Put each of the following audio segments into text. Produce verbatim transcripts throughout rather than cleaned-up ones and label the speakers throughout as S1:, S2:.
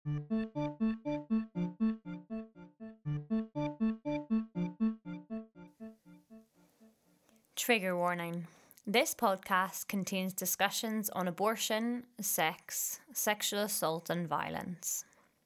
S1: Trigger warning. This podcast contains discussions on abortion, sex, sexual assault, and violence.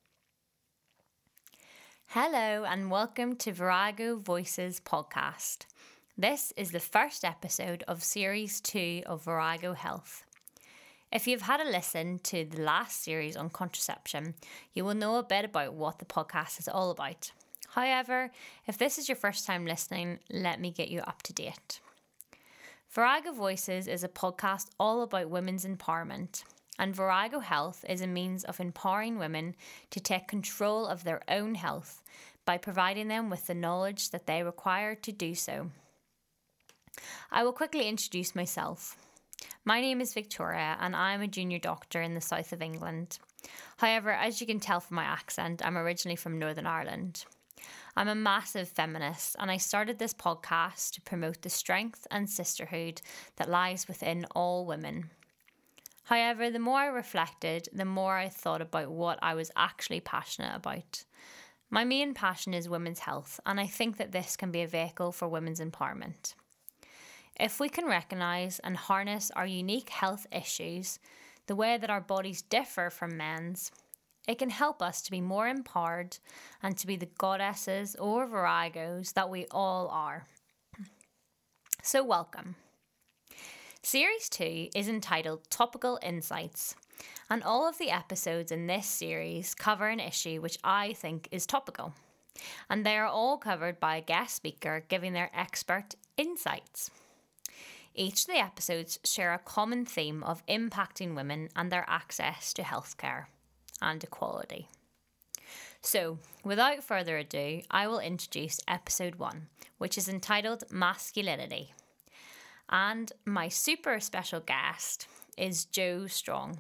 S1: Hello, and welcome to Virago Voices podcast. This is the first episode of Series two of Virago Health. If you've had a listen to the last series on contraception, you will know a bit about what the podcast is all about. However, if this is your first time listening, let me get you up to date. Virago Voices is a podcast all about women's empowerment, and Virago Health is a means of empowering women to take control of their own health by providing them with the knowledge that they require to do so. I will quickly introduce myself. My name is Victoria, and I am a junior doctor in the south of England. However, as you can tell from my accent, I'm originally from Northern Ireland. I'm a massive feminist, and I started this podcast to promote the strength and sisterhood that lies within all women. However, the more I reflected, the more I thought about what I was actually passionate about. My main passion is women's health, and I think that this can be a vehicle for women's empowerment. If we can recognise and harness our unique health issues, the way that our bodies differ from men's, it can help us to be more empowered and to be the goddesses or viragos that we all are. So welcome. Series two is entitled Topical Insights, and all of the episodes in this series cover an issue which I think is topical, and they are all covered by a guest speaker giving their expert insights. Each of the episodes share a common theme of impacting women and their access to healthcare and equality. So, without further ado, I will introduce episode one, which is entitled Masculinity. And my super special guest is Jo Strong.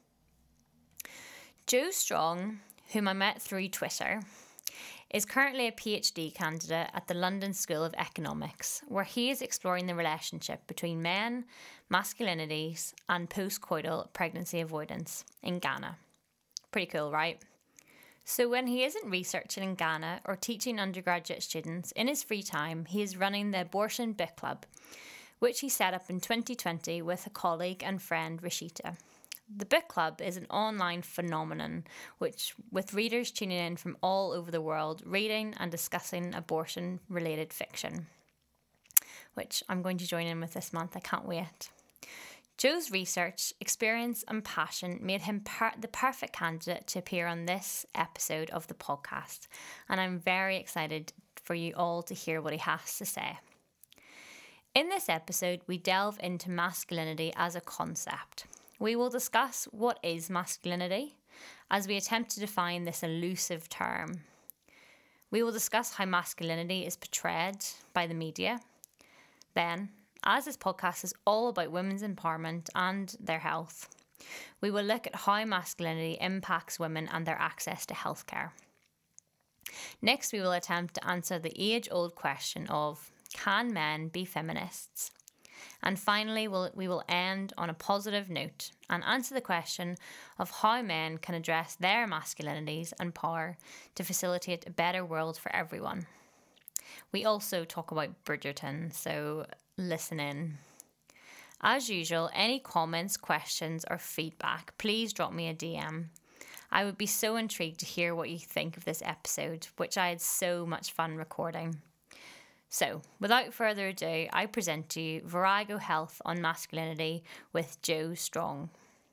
S1: Jo Strong, whom I met through Twitter, is currently a PhD candidate at the London School of Economics, where he is exploring the relationship between men, masculinities, and postcoital pregnancy avoidance in Ghana. Pretty cool, right? So when he isn't researching in Ghana or teaching undergraduate students, in his free time, he is running the Abortion Book Club, which he set up in twenty twenty with a colleague and friend, Rashida. The book club is an online phenomenon, which with readers tuning in from all over the world, reading and discussing abortion-related fiction, which I'm going to join in with this month. I can't wait. Jo's research, experience and passion made him per- the perfect candidate to appear on this episode of the podcast, and I'm very excited for you all to hear what he has to say. In this episode, we delve into masculinity as a concept. We will discuss what is masculinity, as we attempt to define this elusive term. We will discuss how masculinity is portrayed by the media. Then, as this podcast is all about women's empowerment and their health, we will look at how masculinity impacts women and their access to healthcare. Next, we will attempt to answer the age-old question of, can men be feminists? And finally, we'll, we will end on a positive note and answer the question of how men can address their masculinities and power to facilitate a better world for everyone. We also talk about Bridgerton, so listen in. As usual, any comments, questions or feedback, please drop me a D M. I would be so intrigued to hear what you think of this episode, which I had so much fun recording. So, without further ado, I present to you Virago Health on Masculinity with Jo Strong.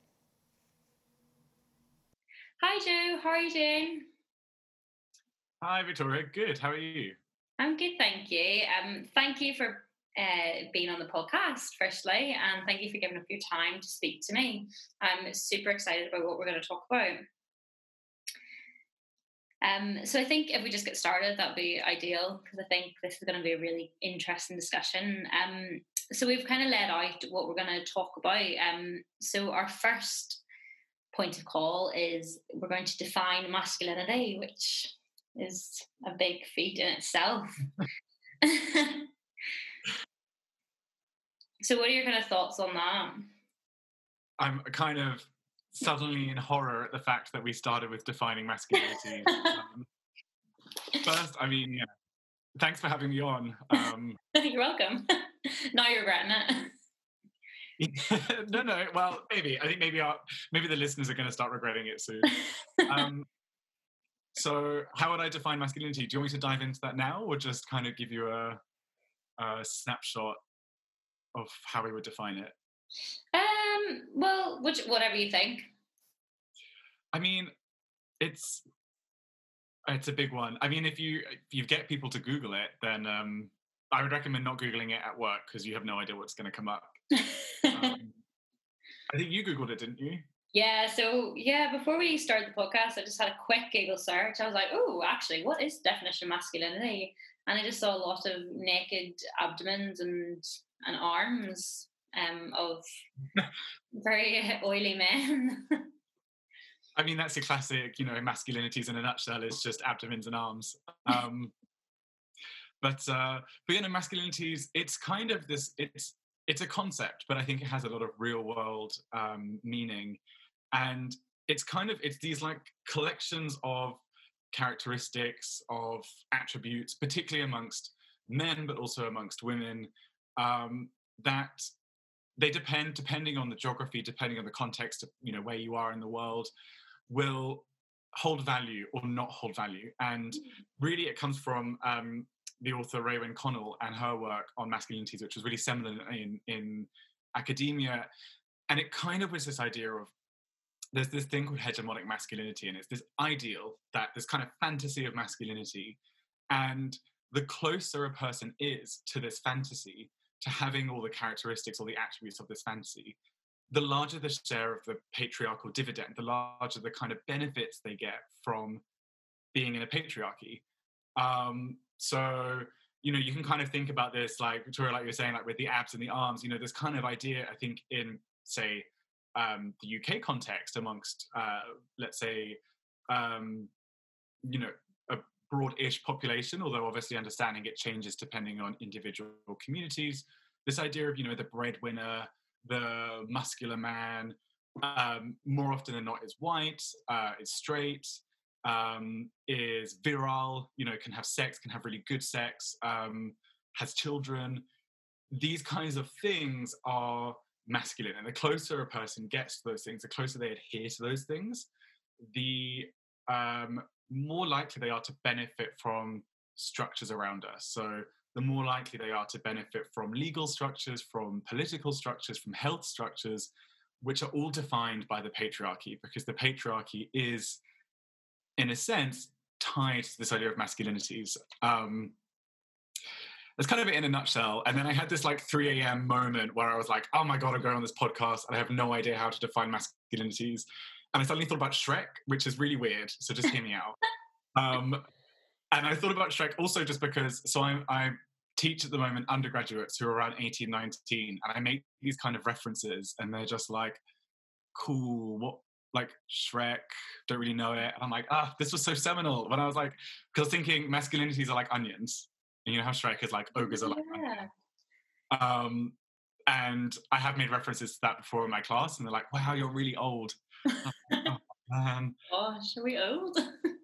S1: Hi Jo, how are you doing?
S2: Hi Victoria, good. How are you?
S1: I'm good, thank you. Um, thank you for uh, being on the podcast, firstly, and thank you for giving up your time to speak to me. I'm super excited about what we're going to talk about. Um, so I think if we just get started, that would be ideal, because I think this is going to be a really interesting discussion. Um, so we've kind of laid out what we're going to talk about. Um, so our first point of call is we're going to define masculinity, which is a big feat in itself. So what are your kind of thoughts on that?
S2: I'm kind of suddenly in horror at the fact that we started with defining masculinity. um, first, I mean, yeah, thanks for having me on. Um,
S1: You're welcome. Now you're regretting
S2: it. no, no. Well, maybe. I think maybe our, maybe the listeners are going to start regretting it soon. Um, so, how would I define masculinity? Do you want me to dive into that now, or just kind of give you a, a snapshot of how we would define it?
S1: Um. Well, which whatever you think.
S2: I mean, it's it's a big one. I mean, if you if you get people to Google it, then um, I would recommend not Googling it at work because you have no idea what's going to come up. um, I think you Googled it, didn't you?
S1: Yeah, so yeah, before we started the podcast, I just had a quick Google search. I was like, oh, actually, what is the definition of masculinity? And I just saw a lot of naked abdomens and and arms um, of very oily men.
S2: I mean, that's a classic, you know, masculinities in a nutshell is just abdomens and arms. Um, but uh, but you know, masculinities, it's kind of this, it's it's a concept, but I think it has a lot of real world um, meaning. And it's kind of, it's these like collections of characteristics, of attributes, particularly amongst men, but also amongst women, um, that they depend, depending on the geography, depending on the context of, you know, where you are in the world, will hold value or not hold value. And really it comes from um, the author Raewyn Connell and her work on masculinities, which was really seminal in, in academia. And it kind of was this idea of, there's this thing called hegemonic masculinity, and it's this ideal, that this kind of fantasy of masculinity. And the closer a person is to this fantasy, to having all the characteristics or the attributes of this fantasy, the larger the share of the patriarchal dividend, the larger the kind of benefits they get from being in a patriarchy. Um, so, you know, you can kind of think about this, like, Victoria, like you were saying, like with the abs and the arms, you know, this kind of idea, I think, in, say, um, the U K context amongst, uh, let's say, um, you know, a broad-ish population, although obviously understanding it changes depending on individual communities. This idea of, you know, the breadwinner, the muscular man, um, more often than not is white, uh, is straight, um, is virile, you know, can have sex, can have really good sex, um, has children. These kinds of things are masculine. And the closer a person gets to those things, the closer they adhere to those things, the um, more likely they are to benefit from structures around us. So the more likely they are to benefit from legal structures, from political structures, from health structures, which are all defined by the patriarchy, because the patriarchy is, in a sense, tied to this idea of masculinities. Um, That's kind of it in a nutshell. And then I had this like three a.m. moment where I was like, oh my God, I'm going on this podcast and I have no idea how to define masculinities. And I suddenly thought about Shrek, which is really weird. So just hear me out. Um, and I thought about Shrek also just because, so I, I teach at the moment undergraduates who are around eighteen, nineteen, and I make these kind of references and they're just like, cool, what, like Shrek, don't really know it. And I'm like, ah, this was so seminal. When I was like, because I was thinking masculinities are like onions. And you know how Shrek is like ogres are like
S1: Yeah.
S2: um and I have made references to that before in my class and they're like, wow, you're really old. Like, oh, man.
S1: Gosh, are we old?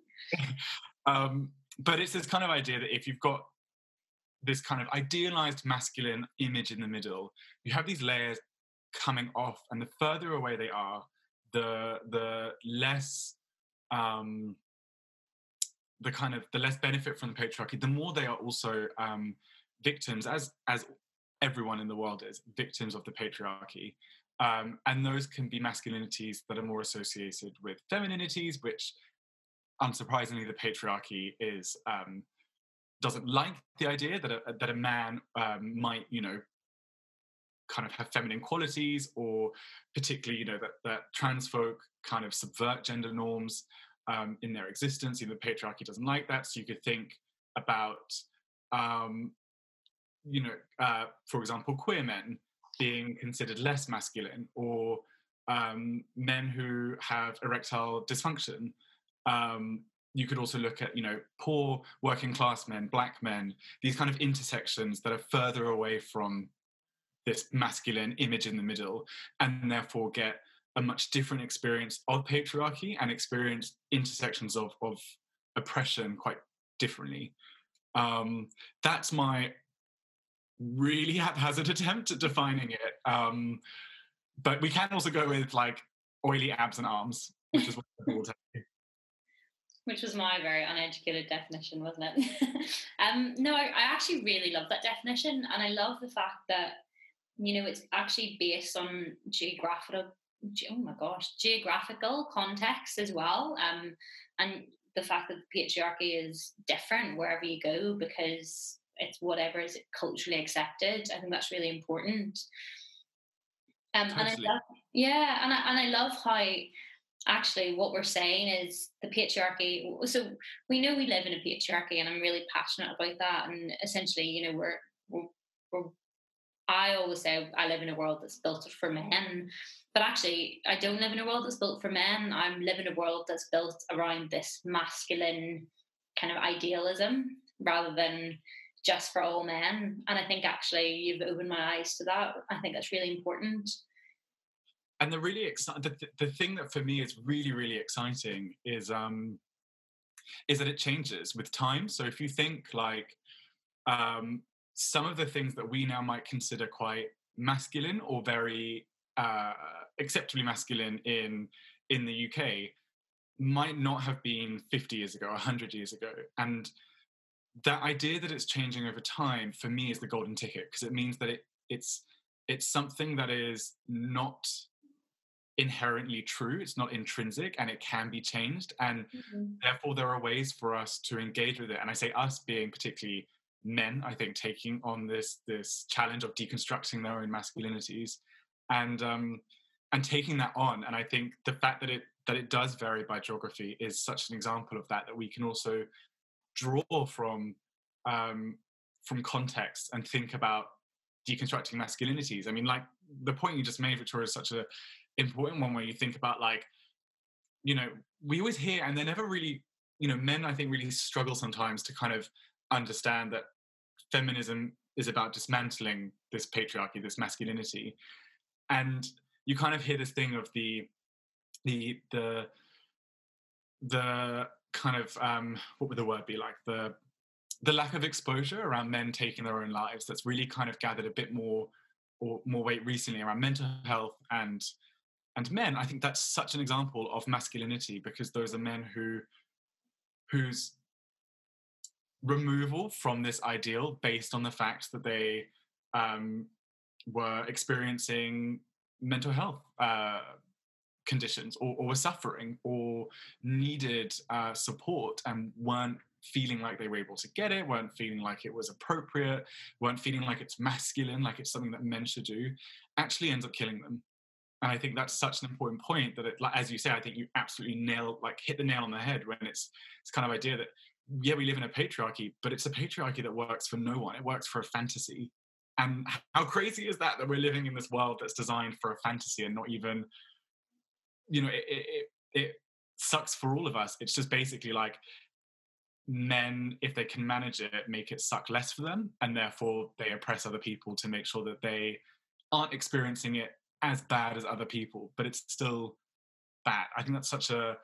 S2: um but it's this kind of idea that if you've got this kind of idealized masculine image in the middle, you have these layers coming off, and the further away they are, the the less um the kind of the less benefit from the patriarchy, the more they are also um, victims, as as everyone in the world is, victims of the patriarchy. Um, and those can be masculinities that are more associated with femininities, which, unsurprisingly, the patriarchy is um, doesn't like the idea that a, that a man um, might, you know, kind of have feminine qualities, or particularly, you know, that, that trans folk kind of subvert gender norms Um, in their existence. You know, the patriarchy doesn't like that. So you could think about, um, you know, uh, for example, queer men being considered less masculine, or um, men who have erectile dysfunction. Um, you could also look at, you know, poor working class men, black men, these kind of intersections that are further away from this masculine image in the middle, and therefore get a much different experience of patriarchy and experience intersections of, of oppression quite differently. Um, that's my really haphazard attempt at defining it. Um, but we can also go with like oily abs and arms, which is what people will tell you.
S1: Which was my very uneducated definition, wasn't it? um, no, I, I actually really love that definition, and I love the fact that, you know, it's actually based on geographical, oh my gosh, geographical context as well, um, and the fact that the patriarchy is different wherever you go because it's whatever is culturally accepted. I think that's really important. Um,
S2: Totally.
S1: and I love, yeah, and I, and I love how actually what we're saying is the patriarchy. So we know we live in a patriarchy, and I'm really passionate about that. And essentially, you know, we're, we're, we're I always say I live in a world that's built for men, but actually I don't live in a world that's built for men. I'm living in a world that's built around this masculine kind of idealism rather than just for all men. And I think actually you've opened my eyes to that. I think that's really important.
S2: And the really exciting, the, the thing that for me is really, really exciting is um, is that it changes with time. So if you think like um, some of the things that we now might consider quite masculine or very uh, acceptably masculine in in the U K might not have been fifty years ago, one hundred years ago. And that idea that it's changing over time for me is the golden ticket, because it means that it it's it's something that is not inherently true, it's not intrinsic, and it can be changed, and mm-hmm. therefore there are ways for us to engage with it. And I say us being particularly men, I think, taking on this this challenge of deconstructing their own masculinities and um and taking that on. And I think the fact that it that it does vary by geography is such an example of that, that we can also draw from um from context and think about deconstructing masculinities. I mean, like the point you just made, Victoria, is such a important one, where you think about, like, you know, we always hear, and they're never really, you know, men I think really struggle sometimes to kind of understand that feminism is about dismantling this patriarchy, this masculinity. And you kind of hear this thing of the the the the kind of um what would the word be, like the the lack of exposure around men taking their own lives, that's really kind of gathered a bit more or more weight recently around mental health and and men. I think that's such an example of masculinity, because those are men who whose removal from this ideal based on the fact that they um, were experiencing mental health uh, conditions, or, or were suffering, or needed uh, support and weren't feeling like they were able to get it, weren't feeling like it was appropriate, weren't feeling like it's masculine, like it's something that men should do, actually ends up killing them. And I think that's such an important point, that it, like, as you say, I think you absolutely nail, like hit the nail on the head, when it's it's kind of idea that, yeah, we live in a patriarchy, but it's a patriarchy that works for no one. It works for a fantasy. And how crazy is that, that we're living in this world that's designed for a fantasy, and not even, you know, it it, it sucks for all of us. It's just basically like, men, if they can manage it, make it suck less for them, and therefore they oppress other people to make sure that they aren't experiencing it as bad as other people, but it's still bad. I think that's such a,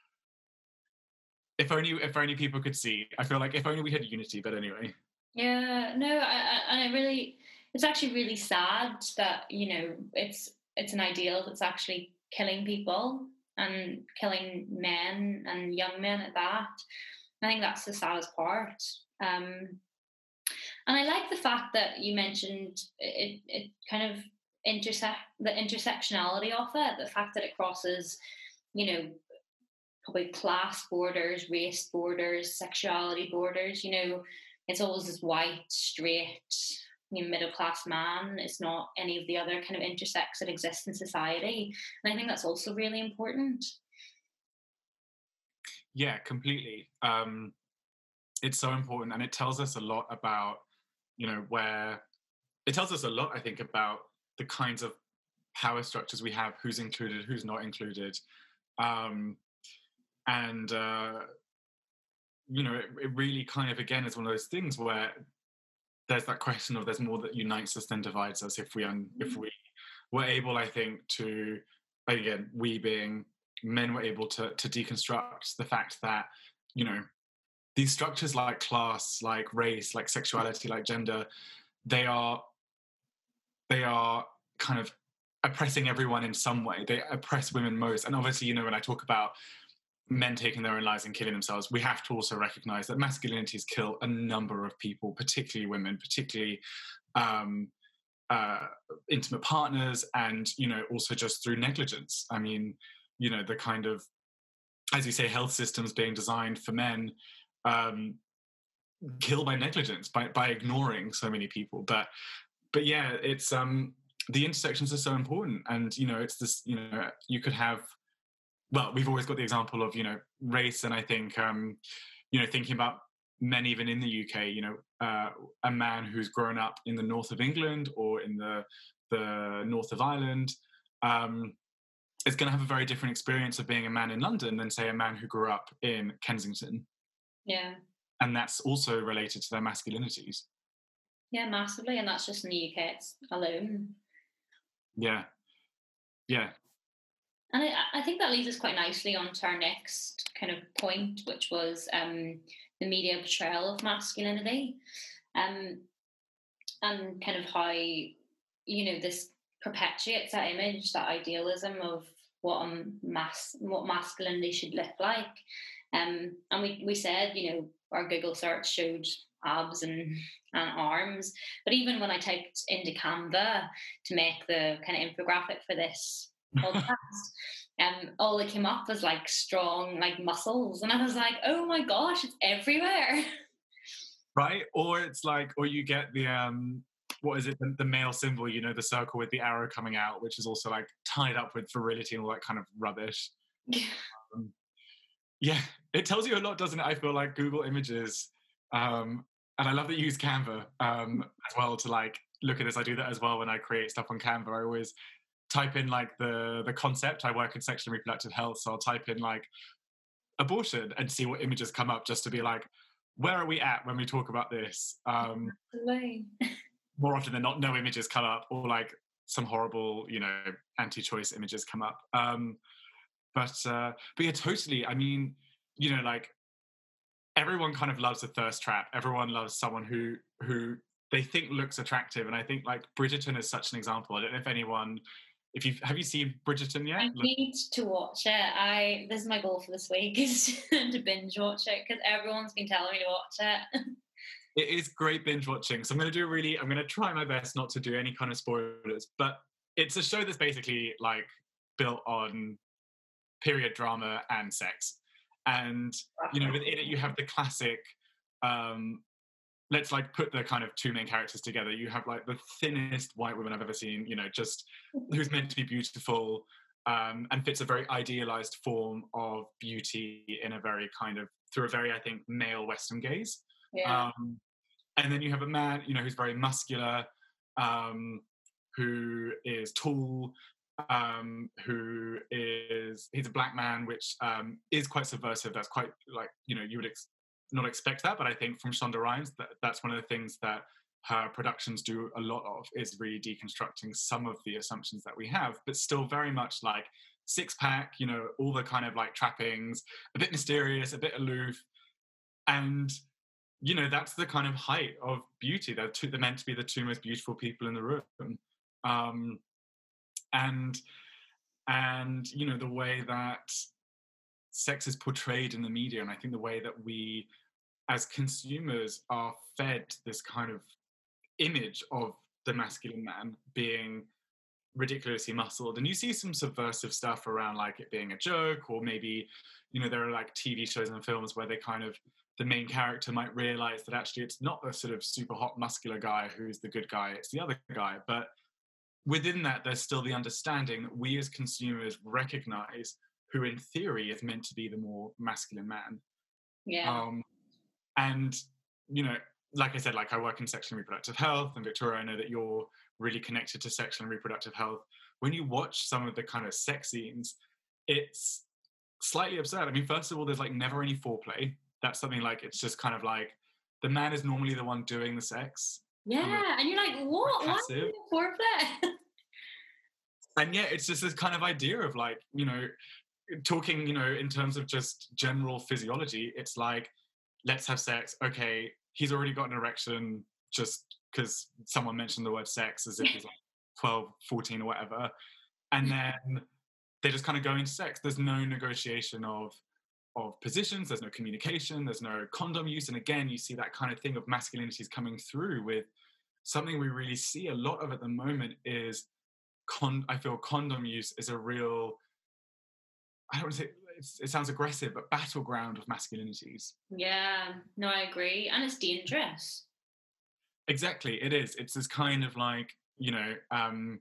S2: if only if only people could see. I feel like if only we had unity, but anyway.
S1: Yeah, no, I, I, and I really, it's actually really sad that, you know, it's it's an ideal that's actually killing people, and killing men, and young men at that. I think that's the saddest part. Um, and I like the fact that you mentioned it, it kind of intersect the intersectionality of it, the fact that it crosses, you know, probably class borders, race borders, sexuality borders. You know, it's always this white, straight, you know, middle class man. It's not any of the other kind of intersects that exist in society. And I think that's also really important.
S2: Yeah, completely. Um, it's so important, and it tells us a lot about, you know, where it tells us a lot, I think, about the kinds of power structures we have, who's included, who's not included. Um, and, uh, you know, it, it really kind of, again, is one of those things where there's that question of, there's more that unites us than divides us, if we, un- if we were able, I think, to again, we being men, were able to to deconstruct the fact that, you know, these structures like class, like race, like sexuality, like gender, they are they are kind of oppressing everyone in some way. They oppress women most. And obviously, you know, when I talk about men taking their own lives and killing themselves, we have to also recognize that masculinities kill a number of people, particularly women, particularly um, uh, intimate partners, and, you know, also just through negligence. I mean, you know, the kind of, as you say, health systems being designed for men, um, kill by negligence, by, by ignoring so many people. But, but yeah, it's, um, the intersections are so important. And, you know, it's this, you know, you could have, well, we've always got the example of, you know, race. And I think, um, you know, thinking about men even in the U K, you know, uh, a man who's grown up in the north of England or in the, the north of Ireland, um, is going to have a very different experience of being a man in London than, say, a man who grew up in Kensington.
S1: Yeah.
S2: And that's also related to their masculinities.
S1: Yeah, massively. And that's just in the U K alone.
S2: Yeah. Yeah.
S1: And I, I think that leads us quite nicely on to our next kind of point, which was um, the media portrayal of masculinity, um, and kind of how, you know, this perpetuates that image, that idealism of what a mas- what masculinity should look like. Um, and we, we said, you know, our Google search showed abs and, and arms, but even when I typed into Canva to make the kind of infographic for this podcast, um, all that came up was like strong, like muscles, and I was like, oh my gosh, it's everywhere.
S2: Right? Or it's like, or you get the um, what is it? The, the male symbol, you know, the circle with the arrow coming out, which is also like tied up with virility and all that kind of rubbish. um, yeah, it tells you a lot, doesn't it? I feel like Google Images, um, and I love that you use Canva um, as well to like look at this. I do that as well when I create stuff on Canva. I always type in like the the concept. I work in sexual and reproductive health, so I'll type in like abortion and see what images come up, just to be like, where are we at when we talk about this? Um, more often than not, no images come up, or like some horrible, you know, anti-choice images come up. Um, but uh, but yeah, totally. I mean, you know, like everyone kind of loves a thirst trap. Everyone loves someone who who they think looks attractive, and I think like Bridgerton is such an example. I don't know if anyone, if you have you seen Bridgerton yet?
S1: I need to watch it. I this is my goal for this week, is to binge watch it, because everyone's been telling me to watch it.
S2: It is great binge watching. So I'm going to do really, I'm going to try my best not to do any kind of spoilers, but it's a show that's basically like built on period drama and sex. And, you know, within it, you have the classic, um, let's like put the kind of two main characters together. You have like the thinnest white woman I've ever seen, you know, just who's meant to be beautiful, um, and fits a very idealized form of beauty in a very kind of, through a very, I think, male Western gaze.
S1: Yeah.
S2: Um, and then you have a man, you know, who's very muscular, um, who is tall, um, who is, he's a black man, which um, is quite subversive. That's quite like, you know, you would ex- not expect that, but I think from Shonda Rhimes, that, that's one of the things that her productions do a lot of, is really deconstructing some of the assumptions that we have, but still very much like six pack, you know, all the kind of like trappings, a bit mysterious, a bit aloof. And, you know, that's the kind of height of beauty. They're, two, they're meant to be the two most beautiful people in the room. Um, and, and, you know, the way that sex is portrayed in the media, and I think the way that we, as consumers, are fed this kind of image of the masculine man being ridiculously muscled. And you see some subversive stuff around like it being a joke, or maybe, you know, there are like T V shows and films where they kind of, the main character might realize that actually it's not the sort of super hot muscular guy who's the good guy, it's the other guy. But within that, there's still the understanding that we as consumers recognize who in theory is meant to be the more masculine man.
S1: Yeah.
S2: Um, and, you know, like I said, like I work in sexual and reproductive health, and Victoria, I know that you're really connected to sexual and reproductive health. When you watch some of the kind of sex scenes, it's slightly absurd. I mean, first of all, there's like never any foreplay. That's something like, it's just kind of like, the man is normally the one doing the sex.
S1: Yeah,
S2: kind of
S1: and you're like, what? Why
S2: passive.
S1: foreplay?
S2: and yeah, it's just this kind of idea of like, you know, talking, you know, in terms of just general physiology, it's like, let's have sex. Okay, he's already got an erection just because someone mentioned the word sex as if he's like twelve, fourteen or whatever. And then they just kind of go into sex. There's no negotiation of of positions, there's no communication, there's no condom use. And again, you see that kind of thing of masculinities coming through with something we really see a lot of at the moment is con I feel condom use is a real, I don't want to say it's, it sounds aggressive, but battleground of masculinities.
S1: Yeah, no, I agree. And it's dangerous.
S2: Exactly, it is. It's this kind of like, you know, um,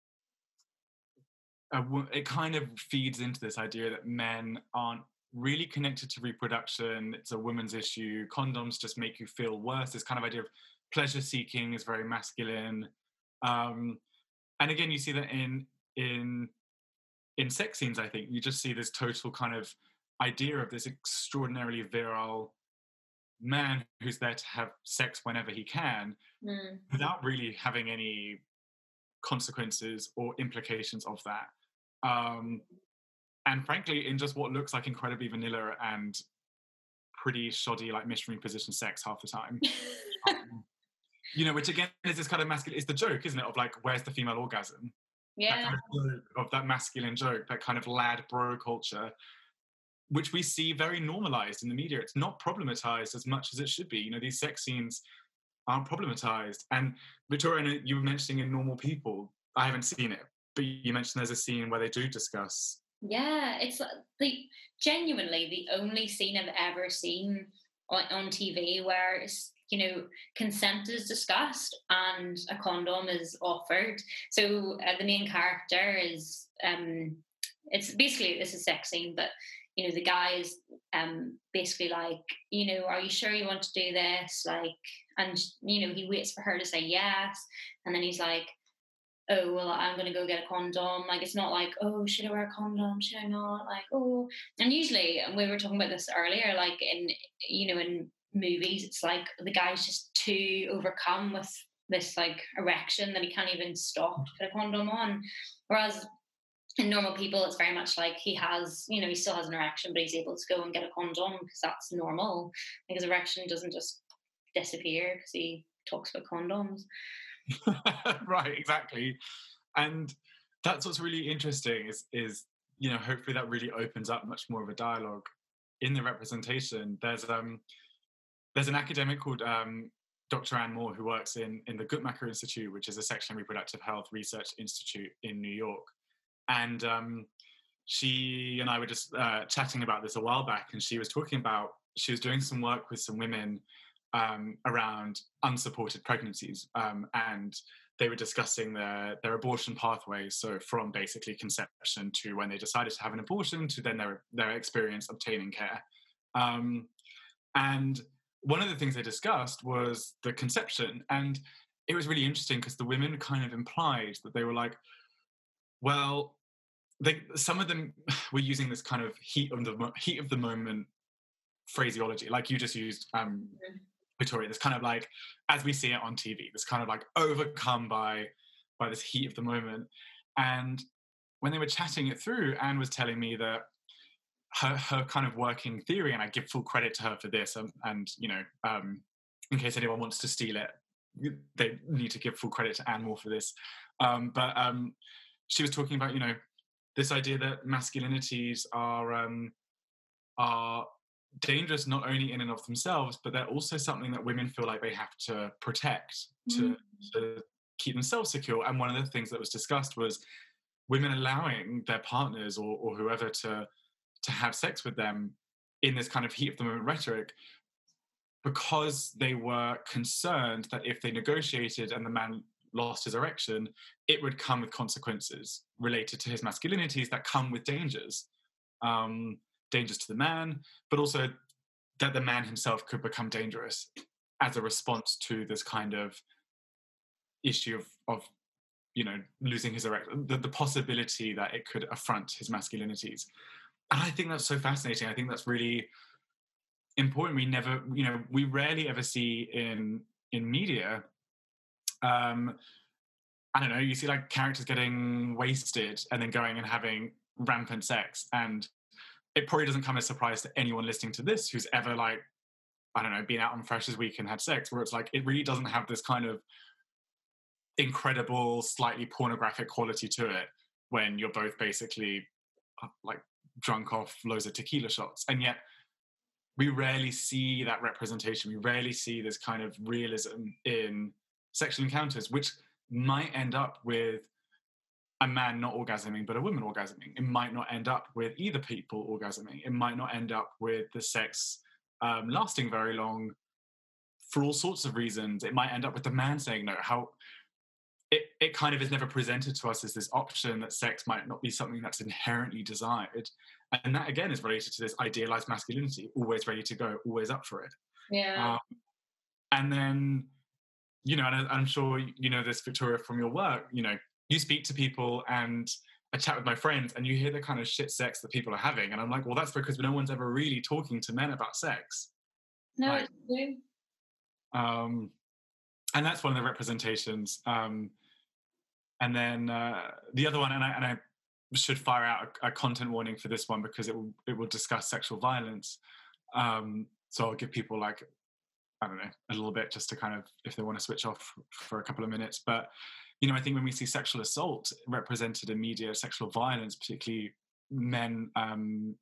S2: a wo- it kind of feeds into this idea that men aren't really connected to reproduction. It's a woman's issue. Condoms just make you feel worse. This kind of idea of pleasure seeking is very masculine. Um, and again, you see that in in in sex scenes. I think you just see this total kind of idea of this extraordinarily virile man who's there to have sex whenever he can,
S1: Mm.
S2: without really having any consequences or implications of that. Um, and frankly, in just what looks like incredibly vanilla and pretty shoddy, like missionary position sex half the time. Um, you know, which again is this kind of masculine, it's the joke, isn't it? Of like, where's the female orgasm? That
S1: Yeah.
S2: kind of joke, of that masculine joke, that kind of lad bro culture, which we see very normalized in the media. It's not problematized as much as it should be. You know, these sex scenes aren't problematized. And Victoria, you were mentioning in Normal People, I haven't seen it, but you mentioned there's a scene where they do discuss.
S1: Yeah, it's uh, the genuinely the only scene I've ever seen on, on T V where it's, you know, consent is discussed and a condom is offered. So uh, the main character is um, it's basically it's a sex scene, but you know the guy is um basically like, you know, are you sure you want to do this? Like, and you know he waits for her to say yes, and then he's like, oh well, I'm gonna go get a condom. Like it's not like, oh, should I wear a condom, should I not, like, oh. And usually, and we were talking about this earlier, like in, you know, in movies it's like the guy's just too overcome with this like erection that he can't even stop to put a condom on, whereas in Normal People it's very much like he has, you know, he still has an erection but he's able to go and get a condom because that's normal, because erection doesn't just disappear because he talks about condoms.
S2: Right, exactly. And that's what's really interesting is is you know, hopefully that really opens up much more of a dialogue in the representation. There's um there's an academic called um Doctor Anne Moore who works in in the Guttmacher Institute, which is a sexual and reproductive health research institute in New York. And um she and I were just uh, chatting about this a while back, and she was talking about she was doing some work with some women um, around unsupported pregnancies, um, and they were discussing their their abortion pathways. So from basically conception to when they decided to have an abortion to then their their experience obtaining care. Um, and one of the things they discussed was the conception, and it was really interesting because the women kind of implied that they were like, well, they, some of them were using this kind of heat of the heat of the moment phraseology, like you just used, um, Victoria. This kind of like, as we see it on T V, this kind of like overcome by by this heat of the moment. And when they were chatting it through, Anne was telling me that her her kind of working theory, and I give full credit to her for this, and, and you know, um, in case anyone wants to steal it, they need to give full credit to Anne Moore for this. Um, but um, she was talking about, you know, this idea that masculinities are um, are dangerous not only in and of themselves, but they're also something that women feel like they have to protect to,
S1: Mm.
S2: to keep themselves secure. And one of the things that was discussed was women allowing their partners or, or whoever to to have sex with them in this kind of heat of the moment rhetoric, because they were concerned that if they negotiated and the man lost his erection, it would come with consequences related to his masculinities that come with dangers. Um, dangers to the man, but also that the man himself could become dangerous as a response to this kind of issue of, of you know, losing his erection, the, the possibility that it could affront his masculinities. And I think that's so fascinating. I think that's really important. We never, you know, we rarely ever see in in media um, I don't know, you see like characters getting wasted and then going and having rampant sex, and it probably doesn't come as a surprise to anyone listening to this who's ever like, I don't know, been out on Freshers Week and had sex, where it's like, it really doesn't have this kind of incredible, slightly pornographic quality to it when you're both basically like drunk off loads of tequila shots. And yet we rarely see that representation. We rarely see this kind of realism in sexual encounters, which might end up with a man not orgasming, but a woman orgasming. It might not end up with either people orgasming. It might not end up with the sex um, lasting very long for all sorts of reasons. It might end up with the man saying no. How it, it kind of is never presented to us as this option that sex might not be something that's inherently desired. And that, again, is related to this idealized masculinity, always ready to go, always up for it.
S1: Yeah.
S2: Um, and then, you know, and I'm sure you know this, Victoria, from your work, you know, you speak to people and I chat with my friends and you hear the kind of shit sex that people are having. And I'm like, well, that's because no one's ever really talking to men about sex.
S1: No,
S2: like,
S1: it's true.
S2: Um, and that's one of the representations. Um, and then uh, the other one, and I, and I should fire out a, a content warning for this one because it will, it will discuss sexual violence. Um, so I'll give people like, I don't know, a little bit just to kind of, if they want to switch off for a couple of minutes. But, you know, I think when we see sexual assault represented in media, sexual violence, particularly men um,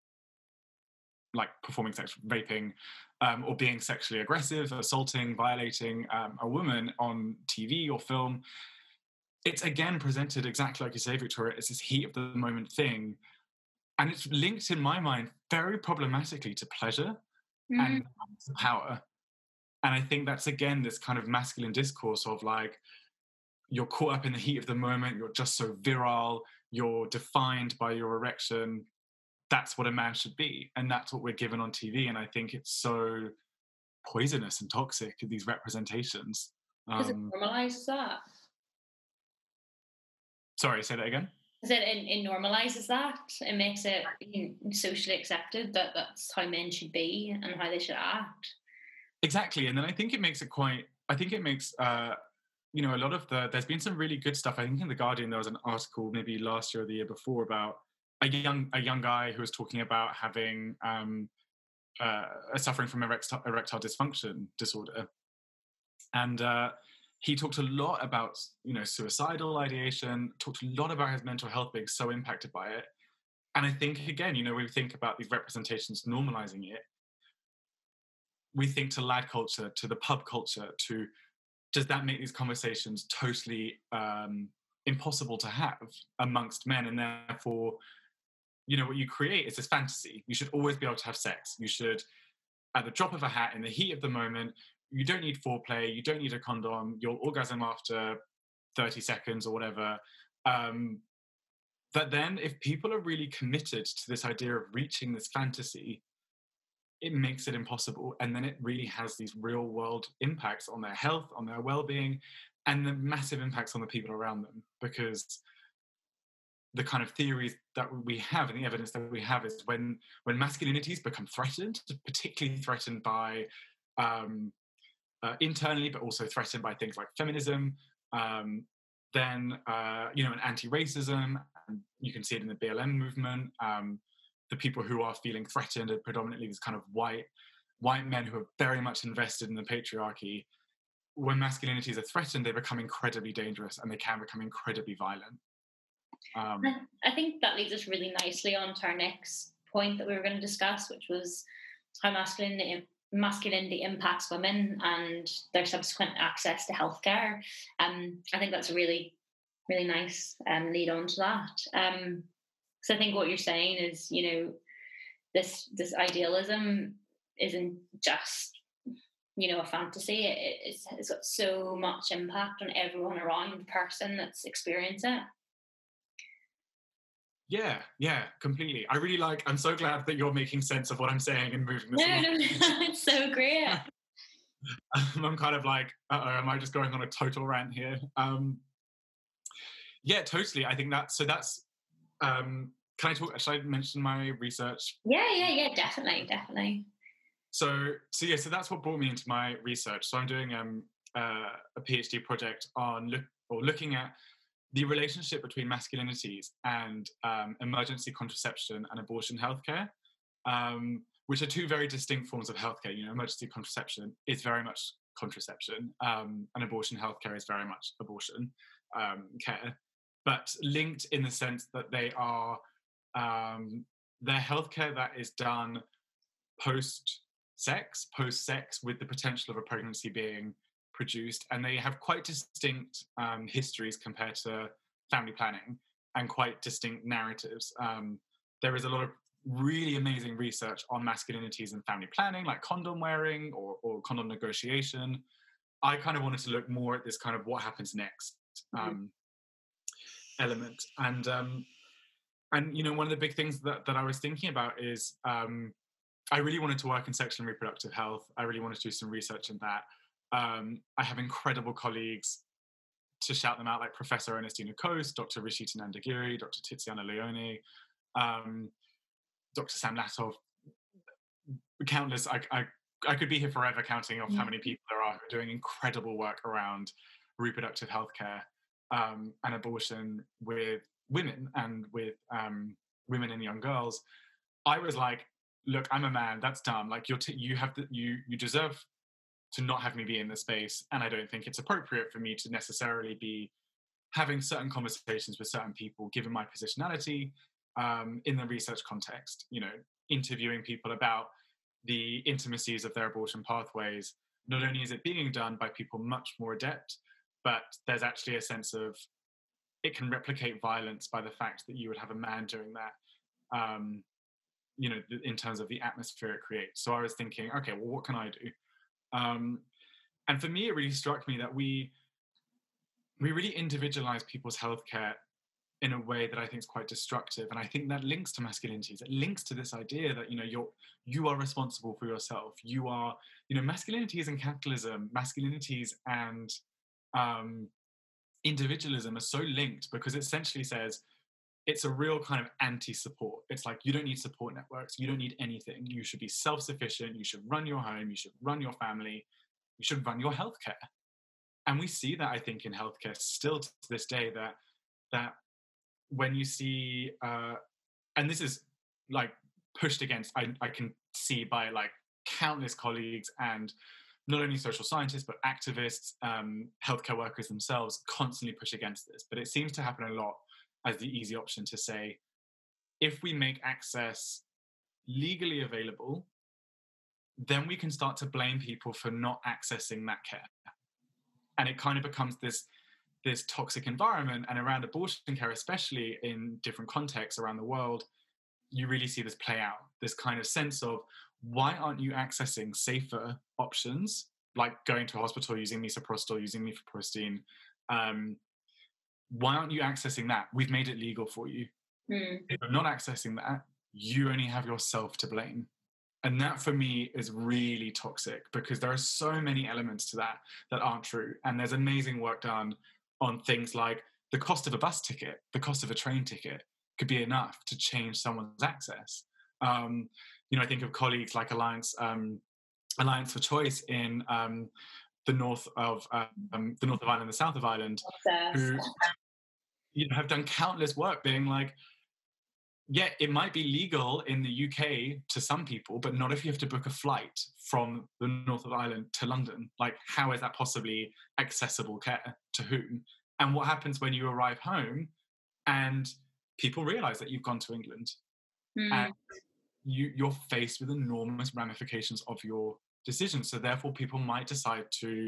S2: like performing sex, raping, um, or being sexually aggressive, assaulting, violating um, a woman on T V or film, it's again presented exactly like you say, Victoria, it's this heat of the moment thing. And it's linked in my mind very problematically to pleasure mm. and to power. And I think that's, again, this kind of masculine discourse of like, you're caught up in the heat of the moment, you're just so virile, you're defined by your erection. That's what a man should be. And that's what we're given on T V. And I think it's so poisonous and toxic, these representations.
S1: Because um, it normalizes that.
S2: Sorry, say that again?
S1: Because it, it, it normalizes that. It makes it you know, socially accepted that that's how men should be and how they should act.
S2: Exactly. And then I think it makes it quite, I think it makes, uh, you know, a lot of the, there's been some really good stuff. I think in The Guardian, there was an article maybe last year or the year before about a young a young guy who was talking about having, um, uh, suffering from erectile, erectile dysfunction disorder. And uh, he talked a lot about, you know, suicidal ideation, talked a lot about his mental health being so impacted by it. And I think, again, you know, when we think about these representations normalizing it, we think to lad culture, to the pub culture, to does that make these conversations totally um, impossible to have amongst men? And therefore, you know, what you create is this fantasy. You should always be able to have sex. You should, at the drop of a hat, in the heat of the moment, you don't need foreplay, you don't need a condom, you'll orgasm after thirty seconds or whatever. Um, but then if people are really committed to this idea of reaching this fantasy, it makes it impossible. And then it really has these real world impacts on their health, on their well-being, and the massive impacts on the people around them. Because the kind of theories that we have and the evidence that we have is when, when masculinities become threatened, particularly threatened by um, uh, internally, but also threatened by things like feminism, um, then, uh, you know, and anti-racism, and you can see it in the B L M movement, um, the people who are feeling threatened are predominantly these kind of white white men who are very much invested in the patriarchy. When masculinities are threatened, they become incredibly dangerous and they can become incredibly violent. Um,
S1: I think that leads us really nicely on to our next point that we were going to discuss, which was how masculinity, masculinity impacts women and their subsequent access to healthcare. Um, I think that's a really, really nice um, lead on to that. Um, So I think what you're saying is, you know, this this idealism isn't just, you know, a fantasy. It, it's, it's got so much impact on everyone around the person that's experienced it.
S2: Yeah, yeah, completely. I really like, I'm so glad that you're making sense of what I'm saying and moving this
S1: no,
S2: along.
S1: No, no, it's so great.
S2: I'm kind of like, uh-oh, am I just going on a total rant here? Um, yeah, totally. I think that's, so that's, um, can I talk, should I mention my research?
S1: Yeah, yeah, yeah, definitely, definitely.
S2: So, so yeah, so that's what brought me into my research. So I'm doing um, uh, a PhD project on look, or looking at the relationship between masculinities and um, emergency contraception and abortion healthcare, um, which are two very distinct forms of healthcare. You know, emergency contraception is very much contraception, um, and abortion healthcare is very much abortion um, care, but linked in the sense that they are um, they're healthcare that is done post-sex, post-sex with the potential of a pregnancy being produced, and they have quite distinct um, histories compared to family planning and quite distinct narratives. Um, there is a lot of really amazing research on masculinities in family planning, like condom wearing or, or condom negotiation. I kind of wanted to look more at this kind of what happens next um, mm-hmm. element. And, um, and, you know, one of the big things that, that I was thinking about is um, I really wanted to work in sexual and reproductive health. I really wanted to do some research in that. Um, I have incredible colleagues, to shout them out, like Professor Ernestina Coast, Doctor Rishita Nandagiri, Doctor Tiziana Leone, um, Doctor Sam Latov, countless. I, I, I could be here forever counting off how many people there are who are doing incredible work around reproductive healthcare um, and abortion with women and with um, women and young girls. I was like, look, I'm a man, that's dumb. Like you're t- you have the, you you deserve to not have me be in this space, and I don't think it's appropriate for me to necessarily be having certain conversations with certain people, given my positionality um, in the research context. You know, interviewing people about the intimacies of their abortion pathways. Not only is it being done by people much more adept, but there's actually a sense of it can replicate violence by the fact that you would have a man doing that. Um, you know, in terms of the atmosphere it creates. So I was thinking, okay, well, what can I do? Um, and for me, it really struck me that we we really individualize people's healthcare in a way that I think is quite destructive. And I think that links to masculinities. It links to this idea that, you know, you're you are responsible for yourself. You are, you know, masculinities and capitalism, masculinities and um, individualism are so linked, because it essentially says it's a real kind of anti-support. It's like, you don't need support networks. You don't need anything. You should be self-sufficient. You should run your home. You should run your family. You should run your healthcare. And we see that, I think, in healthcare still to this day, that that when you see, uh, and this is like pushed against, I, I can see by like countless colleagues and not only social scientists, but activists, um, healthcare workers themselves constantly push against this. But it seems to happen a lot as the easy option to say, if we make access legally available, then we can start to blame people for not accessing that care. And it kind of becomes this, this toxic environment. And around abortion care, especially in different contexts around the world, you really see this play out, this kind of sense of, why aren't you accessing safer options, like going to a hospital using misoprostol, using mifepristone, um, why aren't you accessing that? We've made it legal for you. Mm. If you're not accessing that, you only have yourself to blame. And that for me is really toxic, because there are so many elements to that that aren't true. And there's amazing work done on things like the cost of a bus ticket, the cost of a train ticket could be enough to change someone's access. Um, you know, I think of colleagues like Alliance um, Alliance for Choice in um, the north of um, the north of Ireland, the south of Ireland, who you know, have done countless work being like, yeah, it might be legal in the U K to some people, but not if you have to book a flight from the north of Ireland to London. Like, how is that possibly accessible care to whom? And what happens when you arrive home and people realise that you've gone to England? Mm. And you, you're faced with enormous ramifications of your decision. So therefore, people might decide to,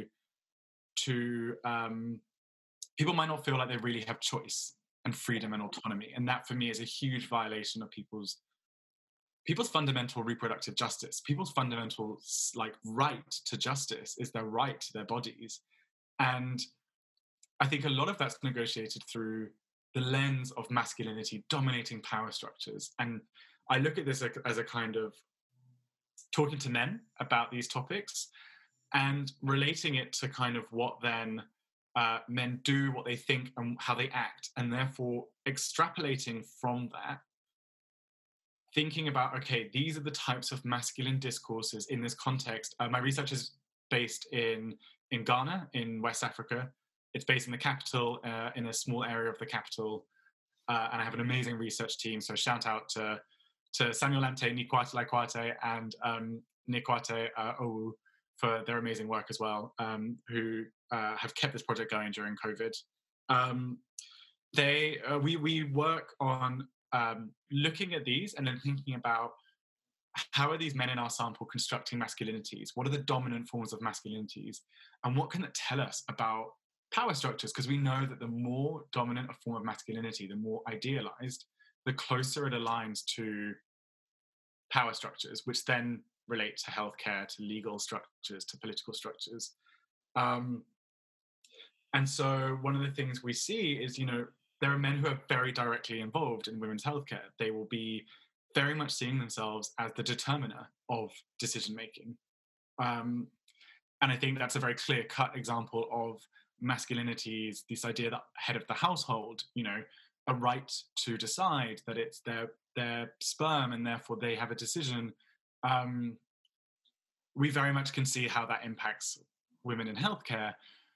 S2: to um, people might not feel like they really have choice and freedom and autonomy. And that for me is a huge violation of people's people's fundamental reproductive justice. People's fundamental like right to justice is their right to their bodies. And I think a lot of that's negotiated through the lens of masculinity dominating power structures. And I look at this as a kind of talking to men about these topics and relating it to kind of what then Uh, men do, what they think and how they act, and therefore extrapolating from that, thinking about, okay, these are the types of masculine discourses in this context. Uh, my research is based in, in Ghana, in West Africa, it's based in the capital, uh, in a small area of the capital, uh, and I have an amazing research team. So shout out to to Samuel Lamptey, Nikwate Laikwate, and um, Nikwate uh, Owu for their amazing work as well, um, who uh, have kept this project going during COVID. Um, they uh, we we work on um, looking at these and then thinking about how are these men in our sample constructing masculinities? What are the dominant forms of masculinities? And what can it tell us about power structures? Because we know that the more dominant a form of masculinity, the more idealized, the closer it aligns to power structures, which then relate to healthcare, to legal structures, to political structures. Um, and so one of the things we see is, you know, there are men who are very directly involved in women's healthcare. They will be very much seeing themselves as the determiner of decision making. Um, and I think that's a very clear cut example of masculinities, this idea that head of the household, you know, a right to decide that it's their their sperm and therefore they have a decision. Um, we very much can see how that impacts women in healthcare.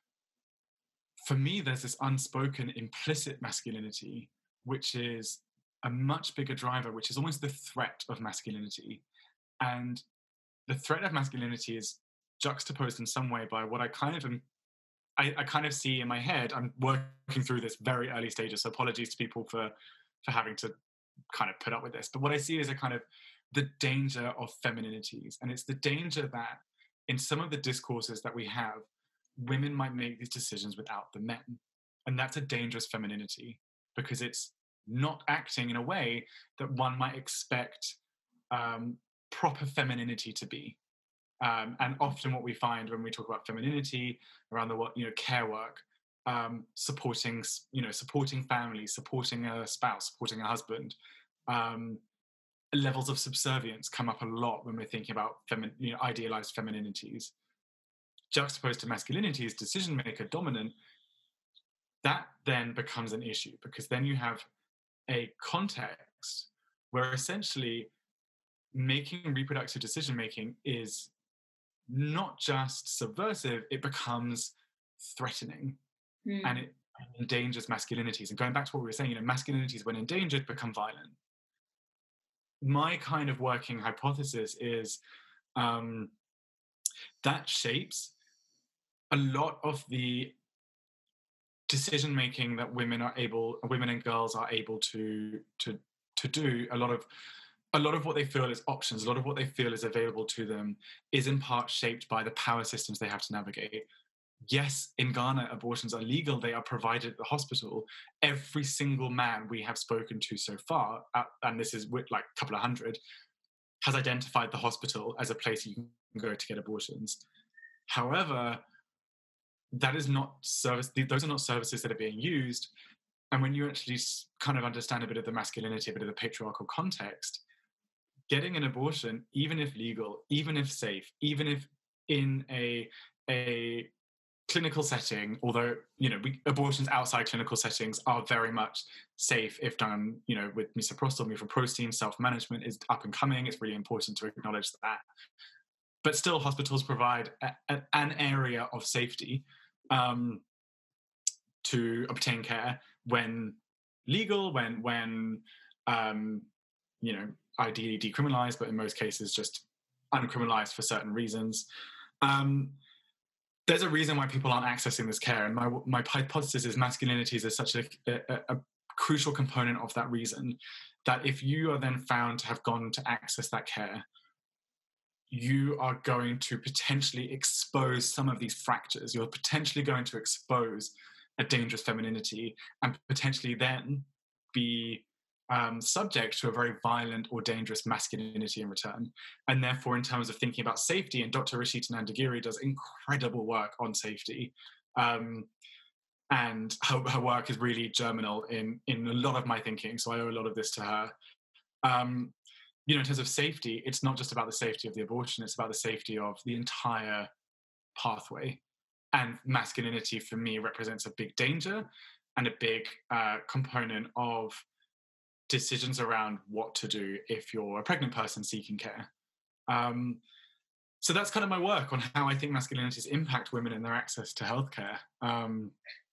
S2: For me, there's this unspoken implicit masculinity, which is a much bigger driver, which is almost the threat of masculinity. And the threat of masculinity is juxtaposed in some way by what I kind of am, I, I kind of see in my head. I'm working through this very early stages, so apologies to people for, for having to kind of put up with this. But what I see is a kind of the danger of femininities. And it's the danger that in some of the discourses that we have, women might make these decisions without the men. And that's a dangerous femininity because it's not acting in a way that one might expect um, proper femininity to be. Um, and often what we find when we talk about femininity around the world, you know, care work, um, supporting, you know, supporting families, supporting a spouse, supporting a husband, um, levels of subservience come up a lot when we're thinking about femi- you know, idealized femininities. Juxtaposed to masculinities, decision maker dominant, that then becomes an issue because then you have a context where essentially making reproductive decision making is not just subversive, it becomes threatening mm. and it endangers masculinities. And going back to what we were saying, you know, masculinities when endangered become violent. My kind of working hypothesis is um, that shapes a lot of the decision making that women are able, women and girls are able to to to do. A lot of a lot of what they feel is options. A lot of what they feel is available to them is in part shaped by the power systems they have to navigate. Yes, in Ghana, abortions are legal. They are provided at the hospital. Every single man we have spoken to so far, uh, and this is with like a couple of hundred, has identified the hospital as a place you can go to get abortions. However, that is not service. Those are not services that are being used. And when you actually kind of understand a bit of the masculinity, a bit of the patriarchal context, getting an abortion, even if legal, even if safe, even if in a a clinical setting, although, you know, we, abortions outside clinical settings are very much safe if done, you know, with misoprostol, mifepristone, self-management is up and coming. It's really important to acknowledge that. But still, hospitals provide a, a, an area of safety um, to obtain care when legal, when, when um, you know, ideally decriminalized, but in most cases just uncriminalized for certain reasons. Um, there's a reason why people aren't accessing this care. And my, my hypothesis is masculinities is such a, a, a crucial component of that reason, that if you are then found to have gone to access that care, you are going to potentially expose some of these fractures. You're potentially going to expose a dangerous femininity and potentially then be um, subject to a very violent or dangerous masculinity in return. And therefore, in terms of thinking about safety, and Doctor Rashita Nandagiri does incredible work on safety. Um, and her, her work is really germinal in, in a lot of my thinking. So I owe a lot of this to her. Um, you know, in terms of safety, it's not just about the safety of the abortion, it's about the safety of the entire pathway. And masculinity, for me, represents a big danger and a big uh, component of decisions around what to do if you're a pregnant person seeking care. Um, so that's kind of my work on how I think masculinities impact women and their access to healthcare. Um,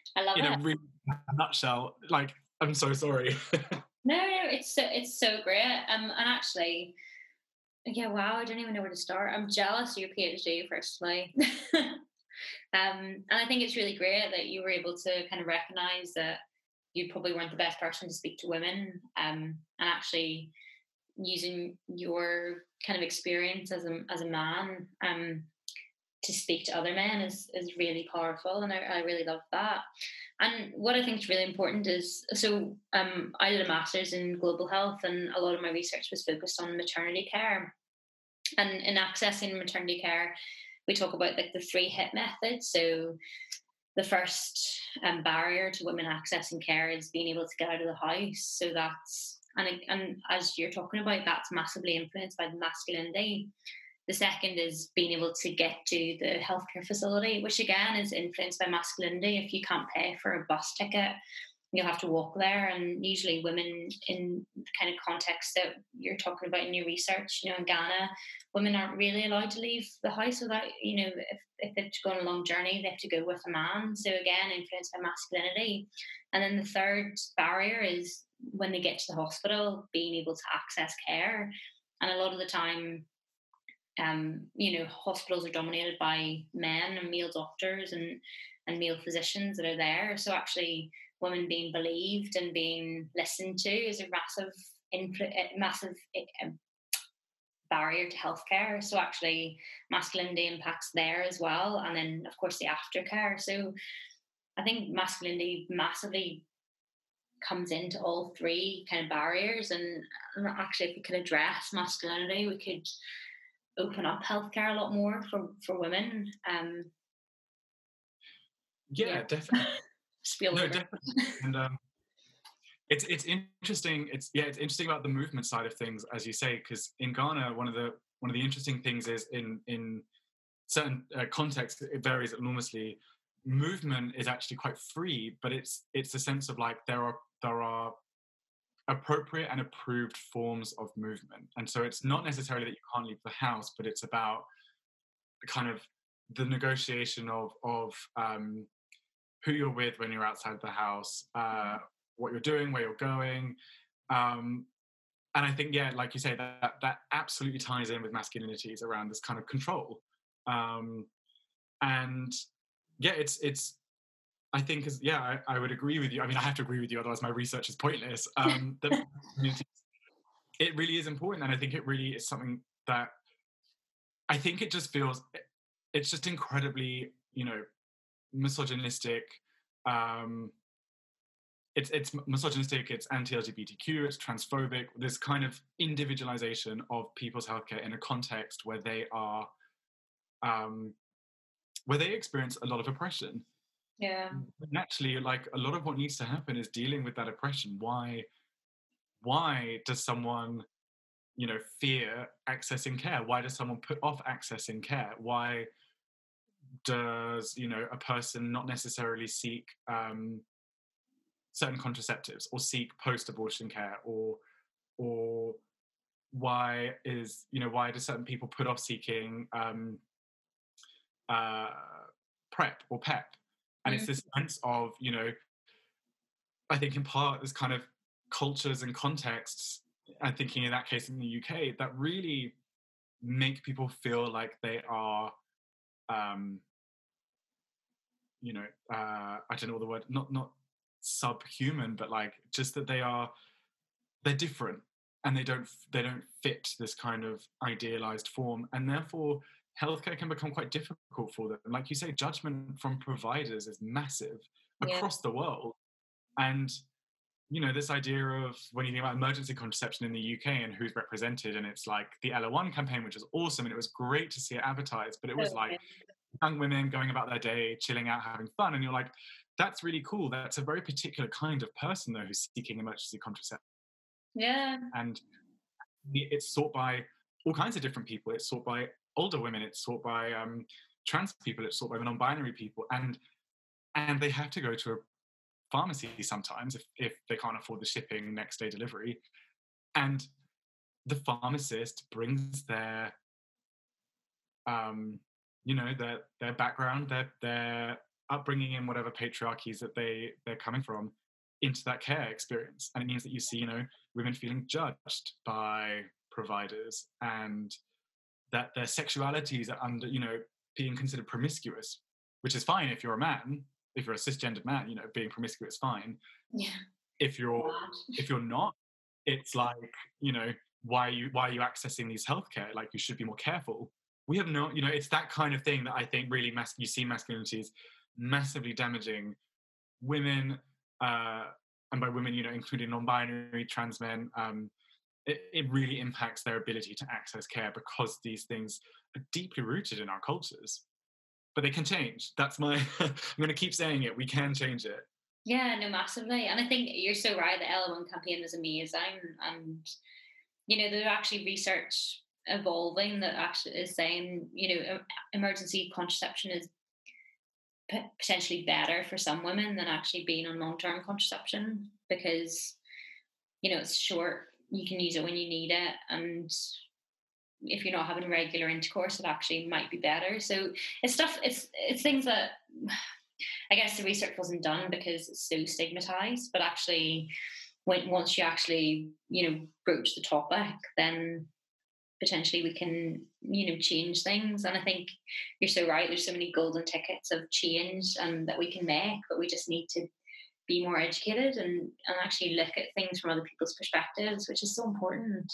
S1: I love
S2: in a
S1: it.
S2: really nutshell. Like, I'm so sorry.
S1: No, no, it's so it's so great. Um, and actually, yeah, wow, I don't even know where to start. I'm jealous of your PhD, firstly. um, and I think it's really great that you were able to kind of recognize that you probably weren't the best person to speak to women, um, and actually using your kind of experience as a as a man, um, to speak to other men is is really powerful, and I, I really love that. And what I think is really important is, so um, I did a master's in global health, and a lot of my research was focused on maternity care. And in accessing maternity care, we talk about like the three hit method. So the first um, barrier to women accessing care is being able to get out of the house. So that's, and, and as you're talking about, that's massively influenced by the masculinity. The second is being able to get to the healthcare facility, which again is influenced by masculinity. If you can't pay for a bus ticket, you'll have to walk there. And usually, women, in the kind of context that you're talking about in your research, you know, in Ghana, women aren't really allowed to leave the house without, you know, if, if they're going a long journey, they have to go with a man. So, again, influenced by masculinity. And then the third barrier is when they get to the hospital, being able to access care. And a lot of the time, um, you know, hospitals are dominated by men and male doctors and and male physicians that are there. So actually, women being believed and being listened to is a massive, influ- uh, massive uh, barrier to healthcare. So actually, masculinity impacts there as well, and then of course the aftercare. So I think masculinity massively comes into all three kind of barriers, and, and actually, if we could address masculinity, we could open up healthcare a lot more for for women. Um, yeah,
S2: Yeah, definitely.
S1: spiel
S2: No,
S1: over.
S2: definitely. And um, it's it's interesting. It's yeah, it's interesting about the movement side of things, as you say, because in Ghana, one of the one of the interesting things is in in certain uh, contexts it varies enormously. Movement is actually quite free, but it's it's a sense of like there are there are appropriate and approved forms of movement, and so it's not necessarily that you can't leave the house, but it's about the kind of the negotiation of of um, who you're with when you're outside the house, uh, what you're doing, where you're going. Um, and I think, yeah, like you say, that that absolutely ties in with masculinities around this kind of control. Um, and yeah, it's it's. I think, as yeah, I, I would agree with you. I mean, I have to agree with you, otherwise my research is pointless. Um, that it really is important, and I think it really is something that I think it just feels. It's just incredibly, you know, misogynistic. Um, it's it's misogynistic, it's anti-L G B T Q, it's transphobic. This kind of individualization of people's healthcare in a context where they are, um, where they experience a lot of oppression.
S1: Yeah,
S2: Naturally, like a lot of what needs to happen is dealing with that oppression. Why, why does someone, you know, fear accessing care? Why does someone put off accessing care? Why does, you know, a person not necessarily seek um, certain contraceptives or seek post-abortion care, or or why is, you know, why do certain people put off seeking um, uh, PrEP or PEP? And it's
S1: mm,
S2: this sense of, you know, I think in part there's kind of cultures and contexts, I'm thinking in that case in the U K, that really make people feel like they are, um, you know, uh, I don't know what the word, not not subhuman, but like just that they are they're different, and they don't they don't fit this kind of idealized form, and therefore healthcare can become quite difficult for them. Like you say, judgment from providers is massive
S1: yeah,
S2: across the world. And you know, this idea of when you think about emergency contraception in the U K and who's represented, and it's like the Ella One campaign, which was awesome, and it was great to see it advertised, but it was like
S1: totally.
S2: young women going about their day, chilling out, having fun, and you're like, that's really cool. That's a very particular kind of person, though, who's seeking emergency contraception.
S1: Yeah,
S2: And it's sought by all kinds of different people. It's sought by older women. It's sought by um, trans people. It's sought by non-binary people, and and they have to go to a pharmacy sometimes if, if they can't afford the shipping next day delivery. And the pharmacist brings their, um, you know, their their background, their their upbringing in whatever patriarchies that they they're coming from into that care experience. And it means that you see, you know, women feeling judged by providers, and that their sexualities are under, you know, being considered promiscuous, which is fine if you're a man, if you're a cisgendered man, you know, being promiscuous is fine.
S1: Yeah.
S2: If you're if you're not, it's like, you know, why are you why are you accessing these healthcare? Like, you should be more careful. We have no, you know, it's that kind of thing that I think really mas- you see masculinity is massively damaging women, uh, and by women, you know, including non-binary, trans men. Um, it, it really impacts their ability to access care because these things are deeply rooted in our cultures. But they can change. That's my, I'm going to keep saying it, we can change it.
S1: Yeah, no, massively. And I think you're so right, the Ella One campaign was amazing. And, you know, there's actually research evolving that actually is saying, you know, emergency contraception is p- potentially better for some women than actually being on long-term contraception, because, you know, it's short, you can use it when you need it, and if you're not having regular intercourse, it actually might be better. So it's stuff, it's it's things that I guess the research wasn't done because it's so stigmatized, but actually when once you actually, you know, broach the topic, then potentially we can, you know, change things. And I think you're so right, there's so many golden tickets of change and that we can make, but we just need to be more educated and, and actually look at things from other people's perspectives, which is so important.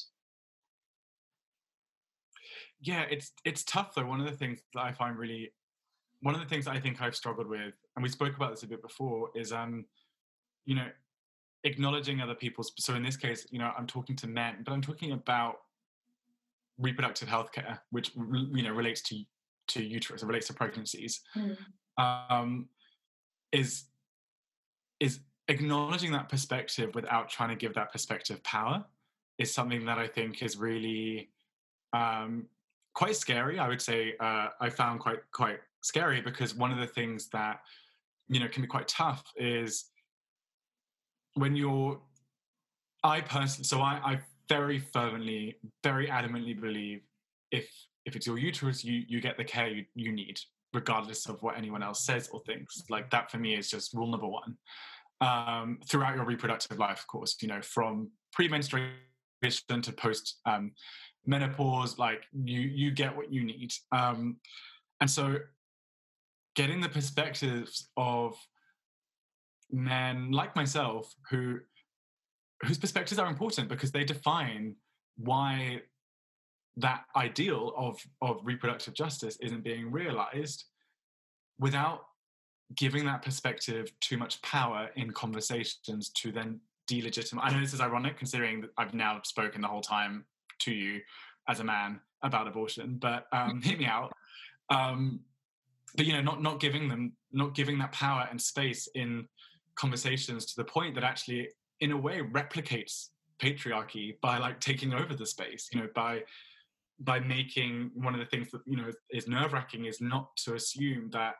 S2: Yeah, it's it's tough though. One of the things that I find really, one of the things that I think I've struggled with, and we spoke about this a bit before, is um, you know, acknowledging other people's. So in this case, you know, I'm talking to men, but I'm talking about reproductive healthcare, which, you know, relates to to uterus, it relates to pregnancies. Mm. Um, is is acknowledging that perspective without trying to give that perspective power is something that I think is really um, quite scary. I would say uh, I found quite quite scary, because one of the things that, you know, can be quite tough is when you're, I personally, so I, I very fervently, very adamantly believe if if it's your uterus, you you get the care you, you need, regardless of what anyone else says or thinks. Like, that for me is just rule number one. Um, throughout your reproductive life, of course, you know, from pre-menstruation to post um, menopause, like you you get what you need. Um, and so getting the perspectives of men like myself who whose perspectives are important because they define why that ideal of of reproductive justice isn't being realized, without giving that perspective too much power in conversations to then delegitimize. I know this is ironic considering that I've now spoken the whole time to you as a man about abortion, but um, hear me out. Um, but, you know, not not giving them, not giving that power and space in conversations to the point that actually, in a way, replicates patriarchy by like taking over the space. You know, by by making, one of the things that, you know, is, is nerve-wracking is not to assume that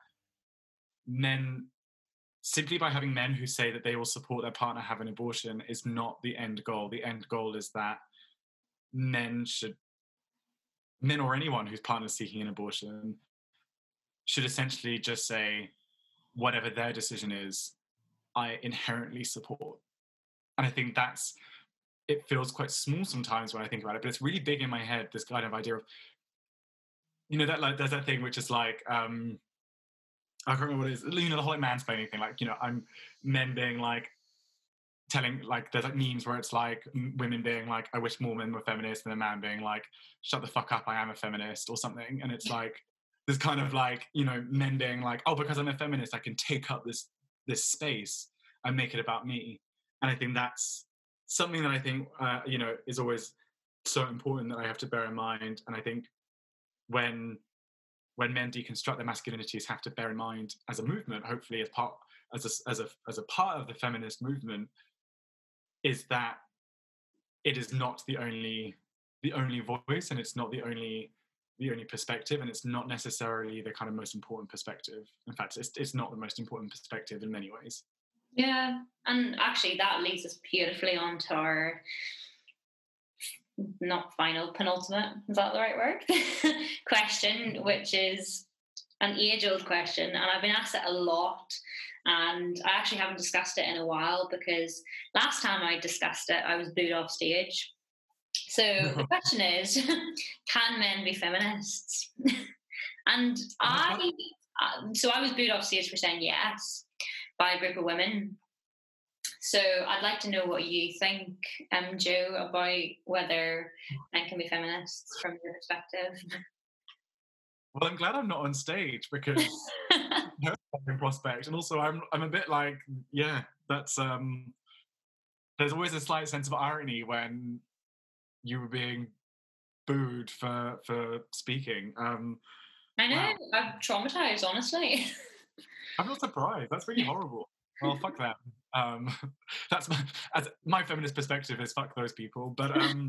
S2: men, simply by having men who say that they will support their partner have an abortion, is not the end goal. The end goal is that men should, men or anyone whose partner is seeking an abortion, should essentially just say, whatever their decision is, I inherently support. And I think that's, it feels quite small sometimes when I think about it, but it's really big in my head, this kind of idea of, you know, that like, there's that thing which is like, um, I can't remember what it is, you know, the whole like mansplaining thing, like, you know, I'm men being like, telling, like, there's like memes where it's like women being like, I wish more men were feminists, and a man being like, shut the fuck up, I am a feminist, or something. And it's like, there's kind of like, you know, men being like, oh, because I'm a feminist, I can take up this this space and make it about me. And I think that's something that I think, uh, you know, is always so important that I have to bear in mind. And I think when when men deconstruct their masculinities, have to bear in mind as a movement, hopefully as part as a, as a as a part of the feminist movement, is that it is not the only the only voice, and it's not the only the only perspective, and it's not necessarily the kind of most important perspective. In fact, it's it's not the most important perspective in many ways.
S1: Yeah, and actually that leads us beautifully on to our not final, penultimate, is that the right word? question, which is, an age-old question, and I've been asked it a lot, and I actually haven't discussed it in a while because last time I discussed it, I was booed off stage. So the question is, can men be feminists? And I, uh, so I was booed off stage for saying yes by a group of women. So I'd like to know what you think, um, Joe, about whether men can be feminists from your perspective.
S2: Well, I'm glad I'm not on stage because no prospect, and also I'm I'm a bit like, yeah, that's um. There's always a slight sense of irony when you were being booed for for speaking. Um,
S1: I know,
S2: wow.
S1: I'm traumatized, honestly.
S2: I'm not surprised. That's really horrible. Well, fuck that. Um, that's my, as my feminist perspective is fuck those people. But um,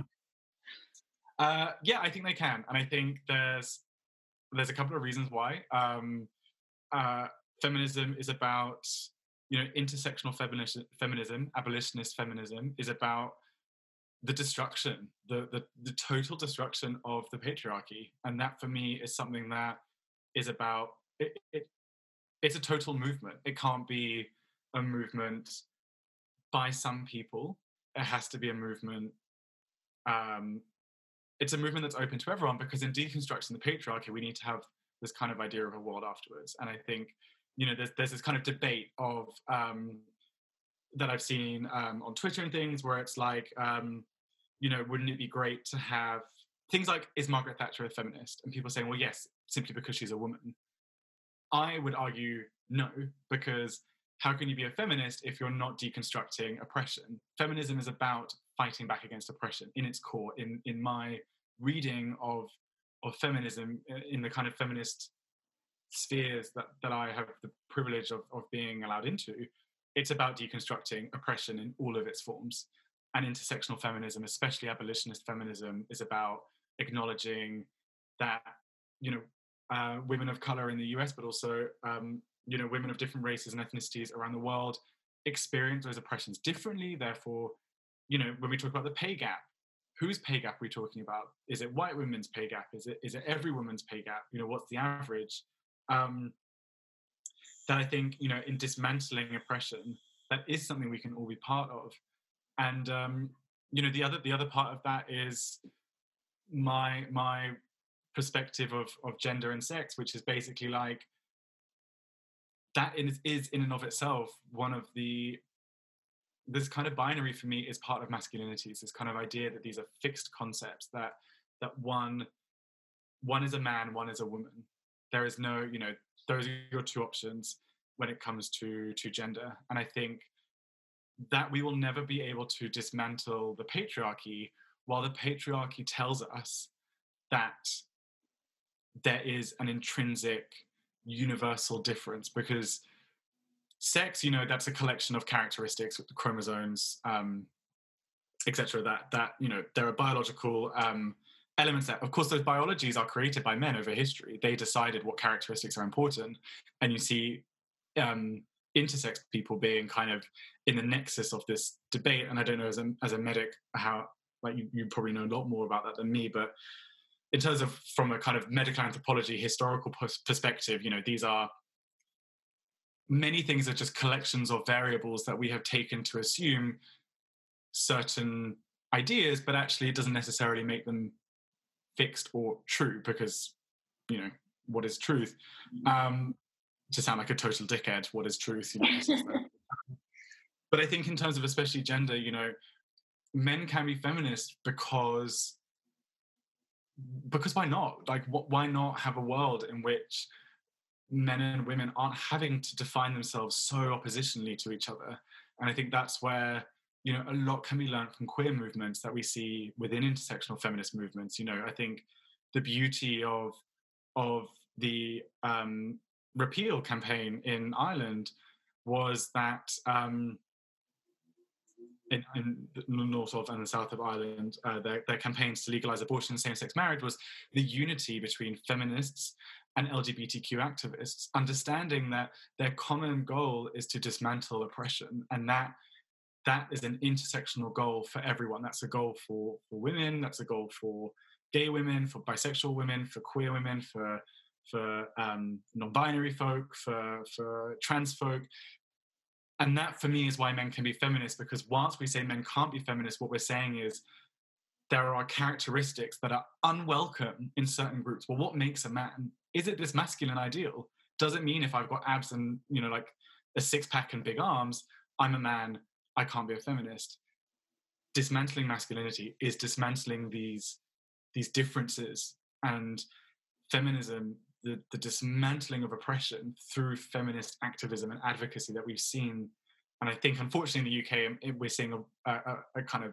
S2: uh, yeah, I think they can, and I think there's there's a couple of reasons why. Um, uh, feminism is about, you know, intersectional feminism, feminism, abolitionist feminism is about the destruction, the, the the total destruction of the patriarchy, and that for me is something that is about it, it it's a total movement. It can't be a movement by some people. It has to be a movement. Um, it's a movement that's open to everyone, because in deconstructing the patriarchy, we need to have this kind of idea of a world afterwards. And I think, you know, there's there's this kind of debate of um, that I've seen um, on Twitter and things, where it's like, um, you know, wouldn't it be great to have things like, is Margaret Thatcher a feminist? And people saying, well, yes, simply because she's a woman. I would argue no, because how can you be a feminist if you're not deconstructing oppression? Feminism is about fighting back against oppression in its core. In in my reading of of feminism, in the kind of feminist spheres that, that I have the privilege of, of being allowed into, it's about deconstructing oppression in all of its forms. And intersectional feminism, especially abolitionist feminism, is about acknowledging that, you know, uh, women of color in the U S, but also, um, you know, women of different races and ethnicities around the world experience those oppressions differently. Therefore, you know, when we talk about the pay gap, whose pay gap are we talking about? Is it white women's pay gap? Is it is it every woman's pay gap? You know, what's the average? Um, that I think, you know, in dismantling oppression, that is something we can all be part of. And um, you know, the other the other part of that is my my perspective of of gender and sex, which is basically like that is, is in and of itself one of the, this kind of binary for me is part of masculinities, this kind of idea that these are fixed concepts, that that one one is a man, one is a woman. There is no, you know, those are your two options when it comes to to gender. And I think that we will never be able to dismantle the patriarchy while the patriarchy tells us that there is an intrinsic universal difference, because sex, you know, that's a collection of characteristics with the chromosomes, um, et cetera. That that you know, there are biological um, elements that, of course, those biologies are created by men over history. They decided what characteristics are important, and you see um, intersex people being kind of in the nexus of this debate. And I don't know, as a as a medic, how, like, you, you probably know a lot more about that than me, but in terms of from a kind of medical anthropology historical pers- perspective, you know, these are many things are just collections of variables that we have taken to assume certain ideas, but actually it doesn't necessarily make them fixed or true, because, you know, what is truth? Um, to sound like a total dickhead, what is truth? You know, but I think in terms of especially gender, you know, men can be feminist because because why not? Like, what, why not have a world in which men and women aren't having to define themselves so oppositionally to each other? And I think that's where, you know, a lot can be learned from queer movements that we see within intersectional feminist movements. You know, I think the beauty of of the um, repeal campaign in Ireland was that um, in, in the north of and the south of Ireland, uh, their, their campaigns to legalise abortion and same-sex marriage was the unity between feminists and L G B T Q activists, understanding that their common goal is to dismantle oppression, and that that is an intersectional goal for everyone. That's a goal for, for women, that's a goal for gay women, for bisexual women, for queer women, for for um, non-binary folk, for, for trans folk. And that, for me, is why men can be feminists, because whilst we say men can't be feminists, what we're saying is there are characteristics that are unwelcome in certain groups. Well, what makes a man? Is it this masculine ideal? Does it mean if I've got abs and, you know, like a six-pack and big arms, I'm a man, I can't be a feminist? Dismantling masculinity is dismantling these, these differences, and feminism, the, the dismantling of oppression through feminist activism and advocacy that we've seen. And I think, unfortunately, in the U K, we're seeing a, a, a kind of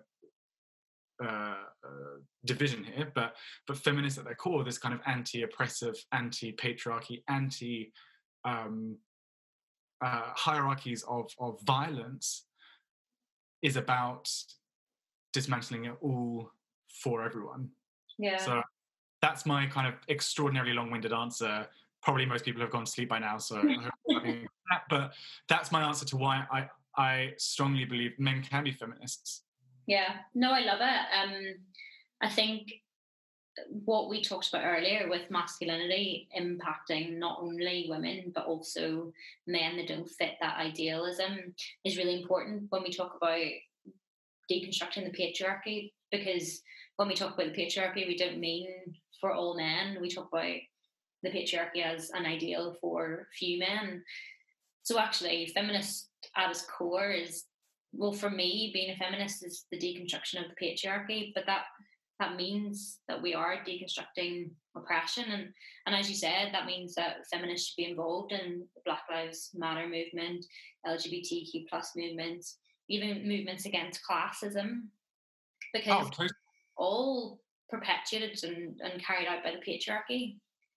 S2: uh, uh, division here, but but feminists at their core, this kind of anti-oppressive, anti-patriarchy, anti um, uh, hierarchies of, of violence, is about dismantling it all for everyone.
S1: Yeah.
S2: So that's my kind of extraordinarily long-winded answer. Probably most people have gone to sleep by now, so I hope I'm having that. But that's my answer to why I, I strongly believe men can be feminists.
S1: Yeah, no, I love it. Um, I think what we talked about earlier with masculinity impacting not only women, but also men that don't fit that idealism is really important when we talk about deconstructing the patriarchy, because when we talk about the patriarchy, we don't mean for all men. We talk about the patriarchy as an ideal for few men. So actually, feminist at its core is, well, for me, being a feminist is the deconstruction of the patriarchy, but that that means that we are deconstructing oppression. And, and as you said, that means that feminists should be involved in the Black Lives Matter movement, L G B T Q plus movements, even movements against classism, because
S2: oh, totally.
S1: all perpetuated and, and carried out by the patriarchy.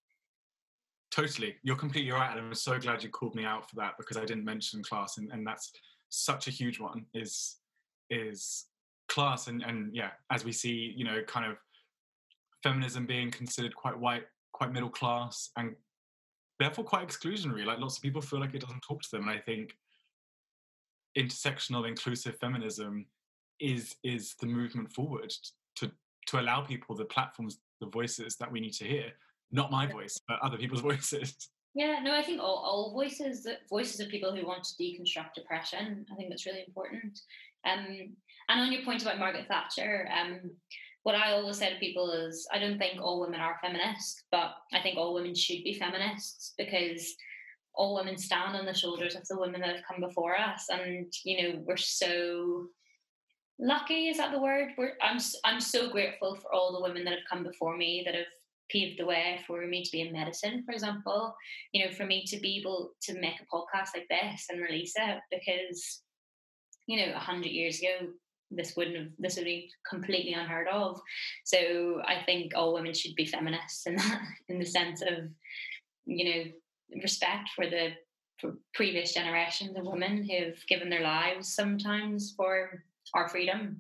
S2: Totally. You're completely right. And I'm so glad you called me out for that, because I didn't mention class, and, and that's such a huge one, is is class. And, and yeah, as we see, you know, kind of feminism being considered quite white, quite middle class, and therefore quite exclusionary. Like, lots of people feel like it doesn't talk to them. And I think intersectional inclusive feminism is is the movement forward to to allow people the platforms, the voices that we need to hear. Not my voice, but other people's voices.
S1: Yeah, no, I think all, all voices voices of people who want to deconstruct oppression, I think that's really important. Um, and on your point about Margaret Thatcher, um, what I always say to people is, I don't think all women are feminists, but I think all women should be feminists, because all women stand on the shoulders of the women that have come before us. And, you know, we're so lucky, is that the word? We're, I'm, I'm so grateful for all the women that have come before me, that have paved the way for me to be in medicine, for example. You know, for me to be able to make a podcast like this and release it, because, you know, a hundred years ago, this wouldn't have, this would be completely unheard of. So I think all women should be feminists in that, in the sense of, you know, respect for the for previous generations of women who have given their lives sometimes for our freedom.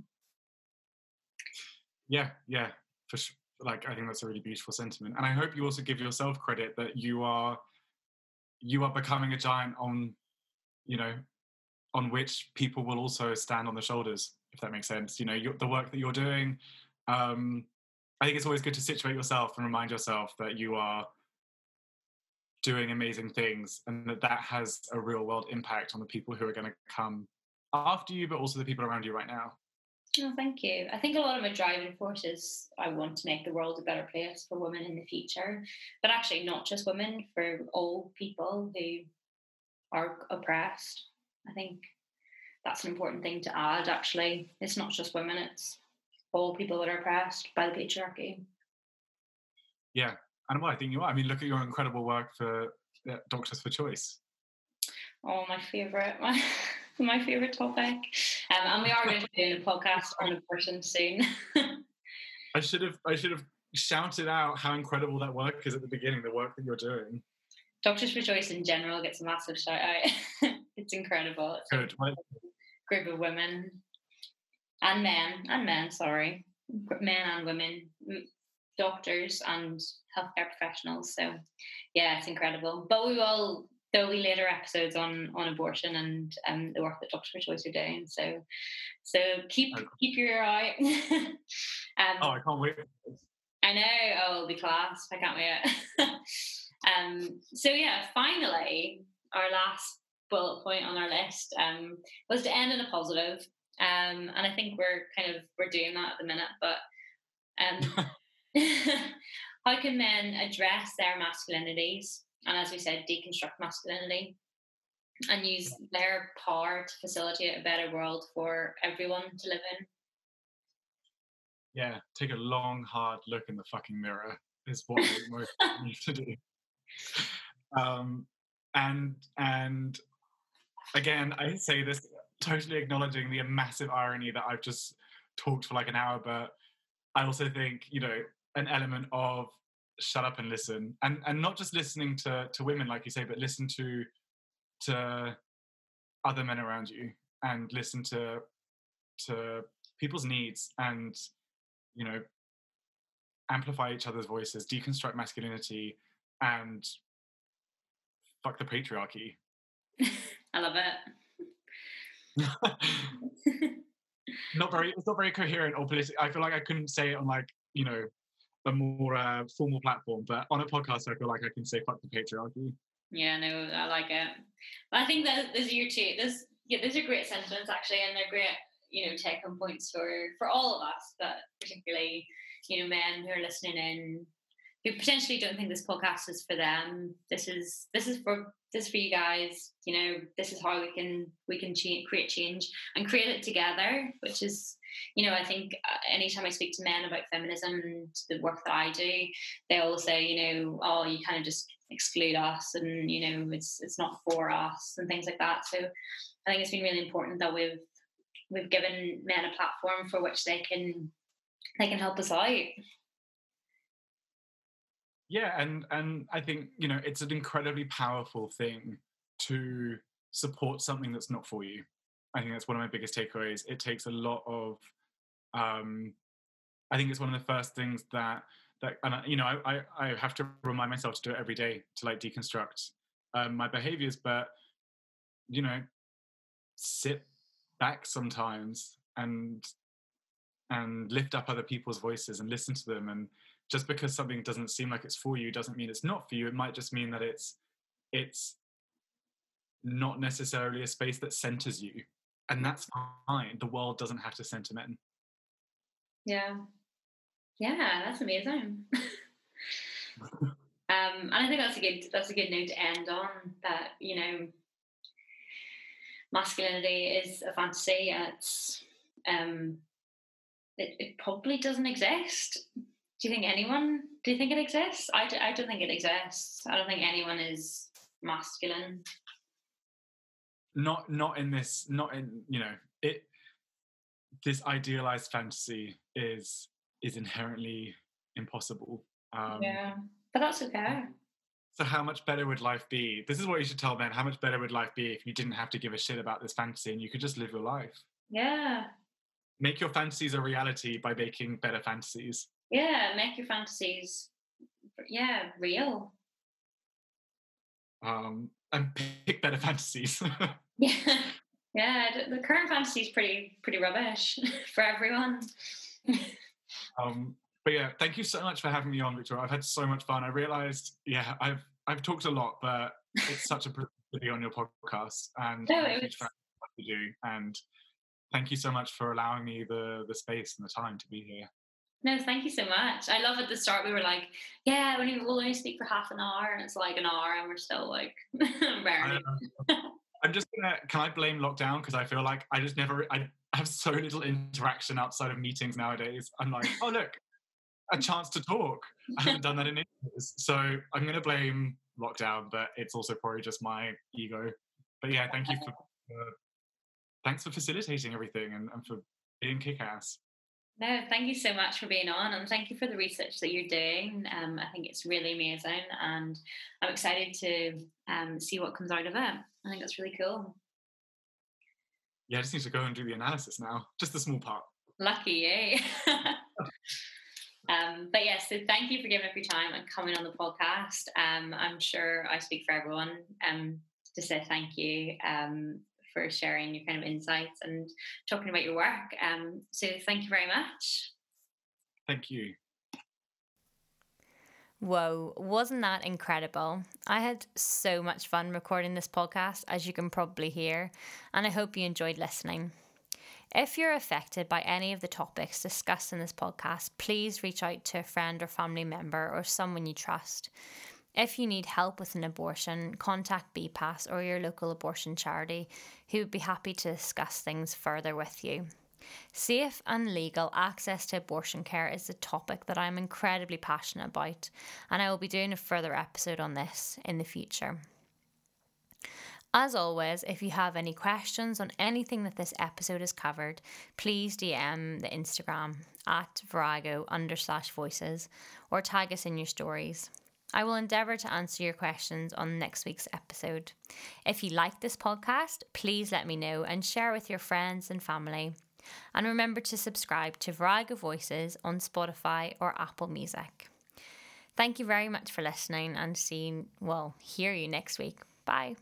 S2: Yeah, yeah, for sure. Like, I think that's a really beautiful sentiment. And I hope you also give yourself credit that you are you are becoming a giant on, you know, on which people will also stand on the shoulders, if that makes sense. You know, you're, the work that you're doing, um, I think it's always good to situate yourself and remind yourself that you are doing amazing things, and that that has a real world impact on the people who are going to come after you, but also the people around you right now.
S1: Oh, thank you. I think a lot of my driving force is I want to make the world a better place for women in the future, but actually not just women, for all people who are oppressed. I think that's an important thing to add, actually. It's not just women, it's all people that are oppressed by the patriarchy.
S2: Yeah, and well, I think you are. I mean, look at your incredible work for uh, Doctors for Choice.
S1: Oh, my favourite. My, my favourite topic. Um, and we are going to be doing a podcast on abortion soon.
S2: I should have I should have shouted out how incredible that work is at the beginning, the work that you're doing.
S1: Doctors for Choice in general gets a massive shout out. It's incredible. It's
S2: Good.
S1: a group of women and men, and men, sorry, men and women, doctors and healthcare professionals. So yeah, it's incredible. But we will, there'll be later episodes on on abortion and um, the work that Doctors for Choice are doing. So so keep okay. keep your ear out. um,
S2: oh, I can't wait.
S1: I know. Oh, it'll be class. I can't wait. so yeah, finally, our last bullet point on our list um, was to end in a positive. Um, and I think we're kind of we're doing that at the minute. But um, how can men address their masculinities and, as we said, deconstruct masculinity and use their power to facilitate a better world for everyone to live in?
S2: Yeah, take a long, hard look in the fucking mirror is what we most need to do. Um, and and again, I say this totally acknowledging the massive irony that I've just talked for like an hour, but I also think, you know, an element of shut up and listen, and and not just listening to to women, like you say, but listen to to other men around you, and listen to to people's needs, and, you know, amplify each other's voices, deconstruct masculinity, and fuck the patriarchy.
S1: I love
S2: it. not very, it's not very coherent or political. I feel like I couldn't say it on like, you know, a more uh, formal platform, but on a podcast, I feel like I can say fuck the patriarchy.
S1: Yeah, no, I like it. But I think that those are your two. This, yeah, those are great sentiments actually, and they're great, you know, take-home points for for all of us, but particularly, you know, men who are listening in who potentially don't think this podcast is for them. This is this is for this is for you guys. You know, this is how we can we can change, create change and create it together. Which is, you know, I think anytime I speak to men about feminism and the work that I do, they all say, you know, oh, you kind of just exclude us, and you know, it's it's not for us and things like that. So I think it's been really important that we've we've given men a platform for which they can they can help us out.
S2: Yeah, and and I think, you know, it's an incredibly powerful thing to support something that's not for you. I think that's one of my biggest takeaways. It takes a lot of, um, I think it's one of the first things that that and I, you know, I I have to remind myself to do it every day to like deconstruct um, my behaviors, but you know, sit back sometimes and and lift up other people's voices and listen to them. And just because something doesn't seem like it's for you doesn't mean it's not for you. It might just mean that it's it's not necessarily a space that centers you, and that's fine. The world doesn't have to center men.
S1: Yeah, yeah, that's amazing. um, and I think that's a good that's a good note to end on. That, you know, masculinity is a fantasy. It's um, it, it probably doesn't exist. Do you think anyone? Do you think it exists? I, do, I don't think it exists. I don't think anyone is masculine.
S2: Not not in this. Not in you know it. This idealized fantasy is is inherently impossible. Um,
S1: yeah, but that's okay.
S2: So how much better would life be? This is what you should tell men. How much better would life be if you didn't have to give a shit about this fantasy and you could just live your life?
S1: Yeah.
S2: Make your fantasies a reality by making better fantasies.
S1: Yeah, make your fantasies, yeah, real.
S2: Um, and pick better fantasies.
S1: yeah, yeah. The current fantasy is pretty pretty rubbish for everyone.
S2: um, but yeah, thank you so much for having me on, Victoria. I've had so much fun. I realised, yeah, I've I've talked a lot, but it's such a privilege to be on your podcast, and
S1: no,
S2: I'm a
S1: was...
S2: huge fan of what you do. And thank you so much for allowing me the the space and the time to be here.
S1: No, thank you so much. I love at the start we were like, yeah, when we'll only speak for half an hour, and it's like an hour, and we're still like barely.
S2: I'm just gonna. Can I blame lockdown? Because I feel like I just never. I have so little interaction outside of meetings nowadays. I'm like, oh look, a chance to talk. I haven't done that in ages, so I'm gonna blame lockdown. But it's also probably just my ego. But yeah, thank you for. Uh, thanks for facilitating everything and, and for being kick-ass.
S1: No, thank you so much for being on, and thank you for the research that you're doing. Um, I think it's really amazing, and I'm excited to um, see what comes out of it. I think that's really cool.
S2: Yeah, I just need to go and do the analysis now. Just the small part.
S1: Lucky, eh? um, but yes, yeah, so thank you for giving up your time and coming on the podcast. Um, I'm sure I speak for everyone um, to say thank you. Um, for sharing your kind of insights and talking about your work. Um, so thank you very much.
S2: Thank you.
S1: Whoa, wasn't that incredible? I had so much fun recording this podcast, as you can probably hear, and I hope you enjoyed listening. If you're affected by any of the topics discussed in this podcast, please reach out to a friend or family member or someone you trust. If you need help with an abortion, contact B P A S or your local abortion charity, who would be happy to discuss things further with you. Safe and legal access to abortion care is a topic that I'm incredibly passionate about, and I will be doing a further episode on this in the future. As always, if you have any questions on anything that this episode has covered, please D M the Instagram at Virago under slash voices or tag us in your stories. I will endeavour to answer your questions on next week's episode. If you like this podcast, please let me know and share with your friends and family. And remember to subscribe to Virago Voices on Spotify or Apple Music. Thank you very much for listening, and seeing, well, hear you next week. Bye.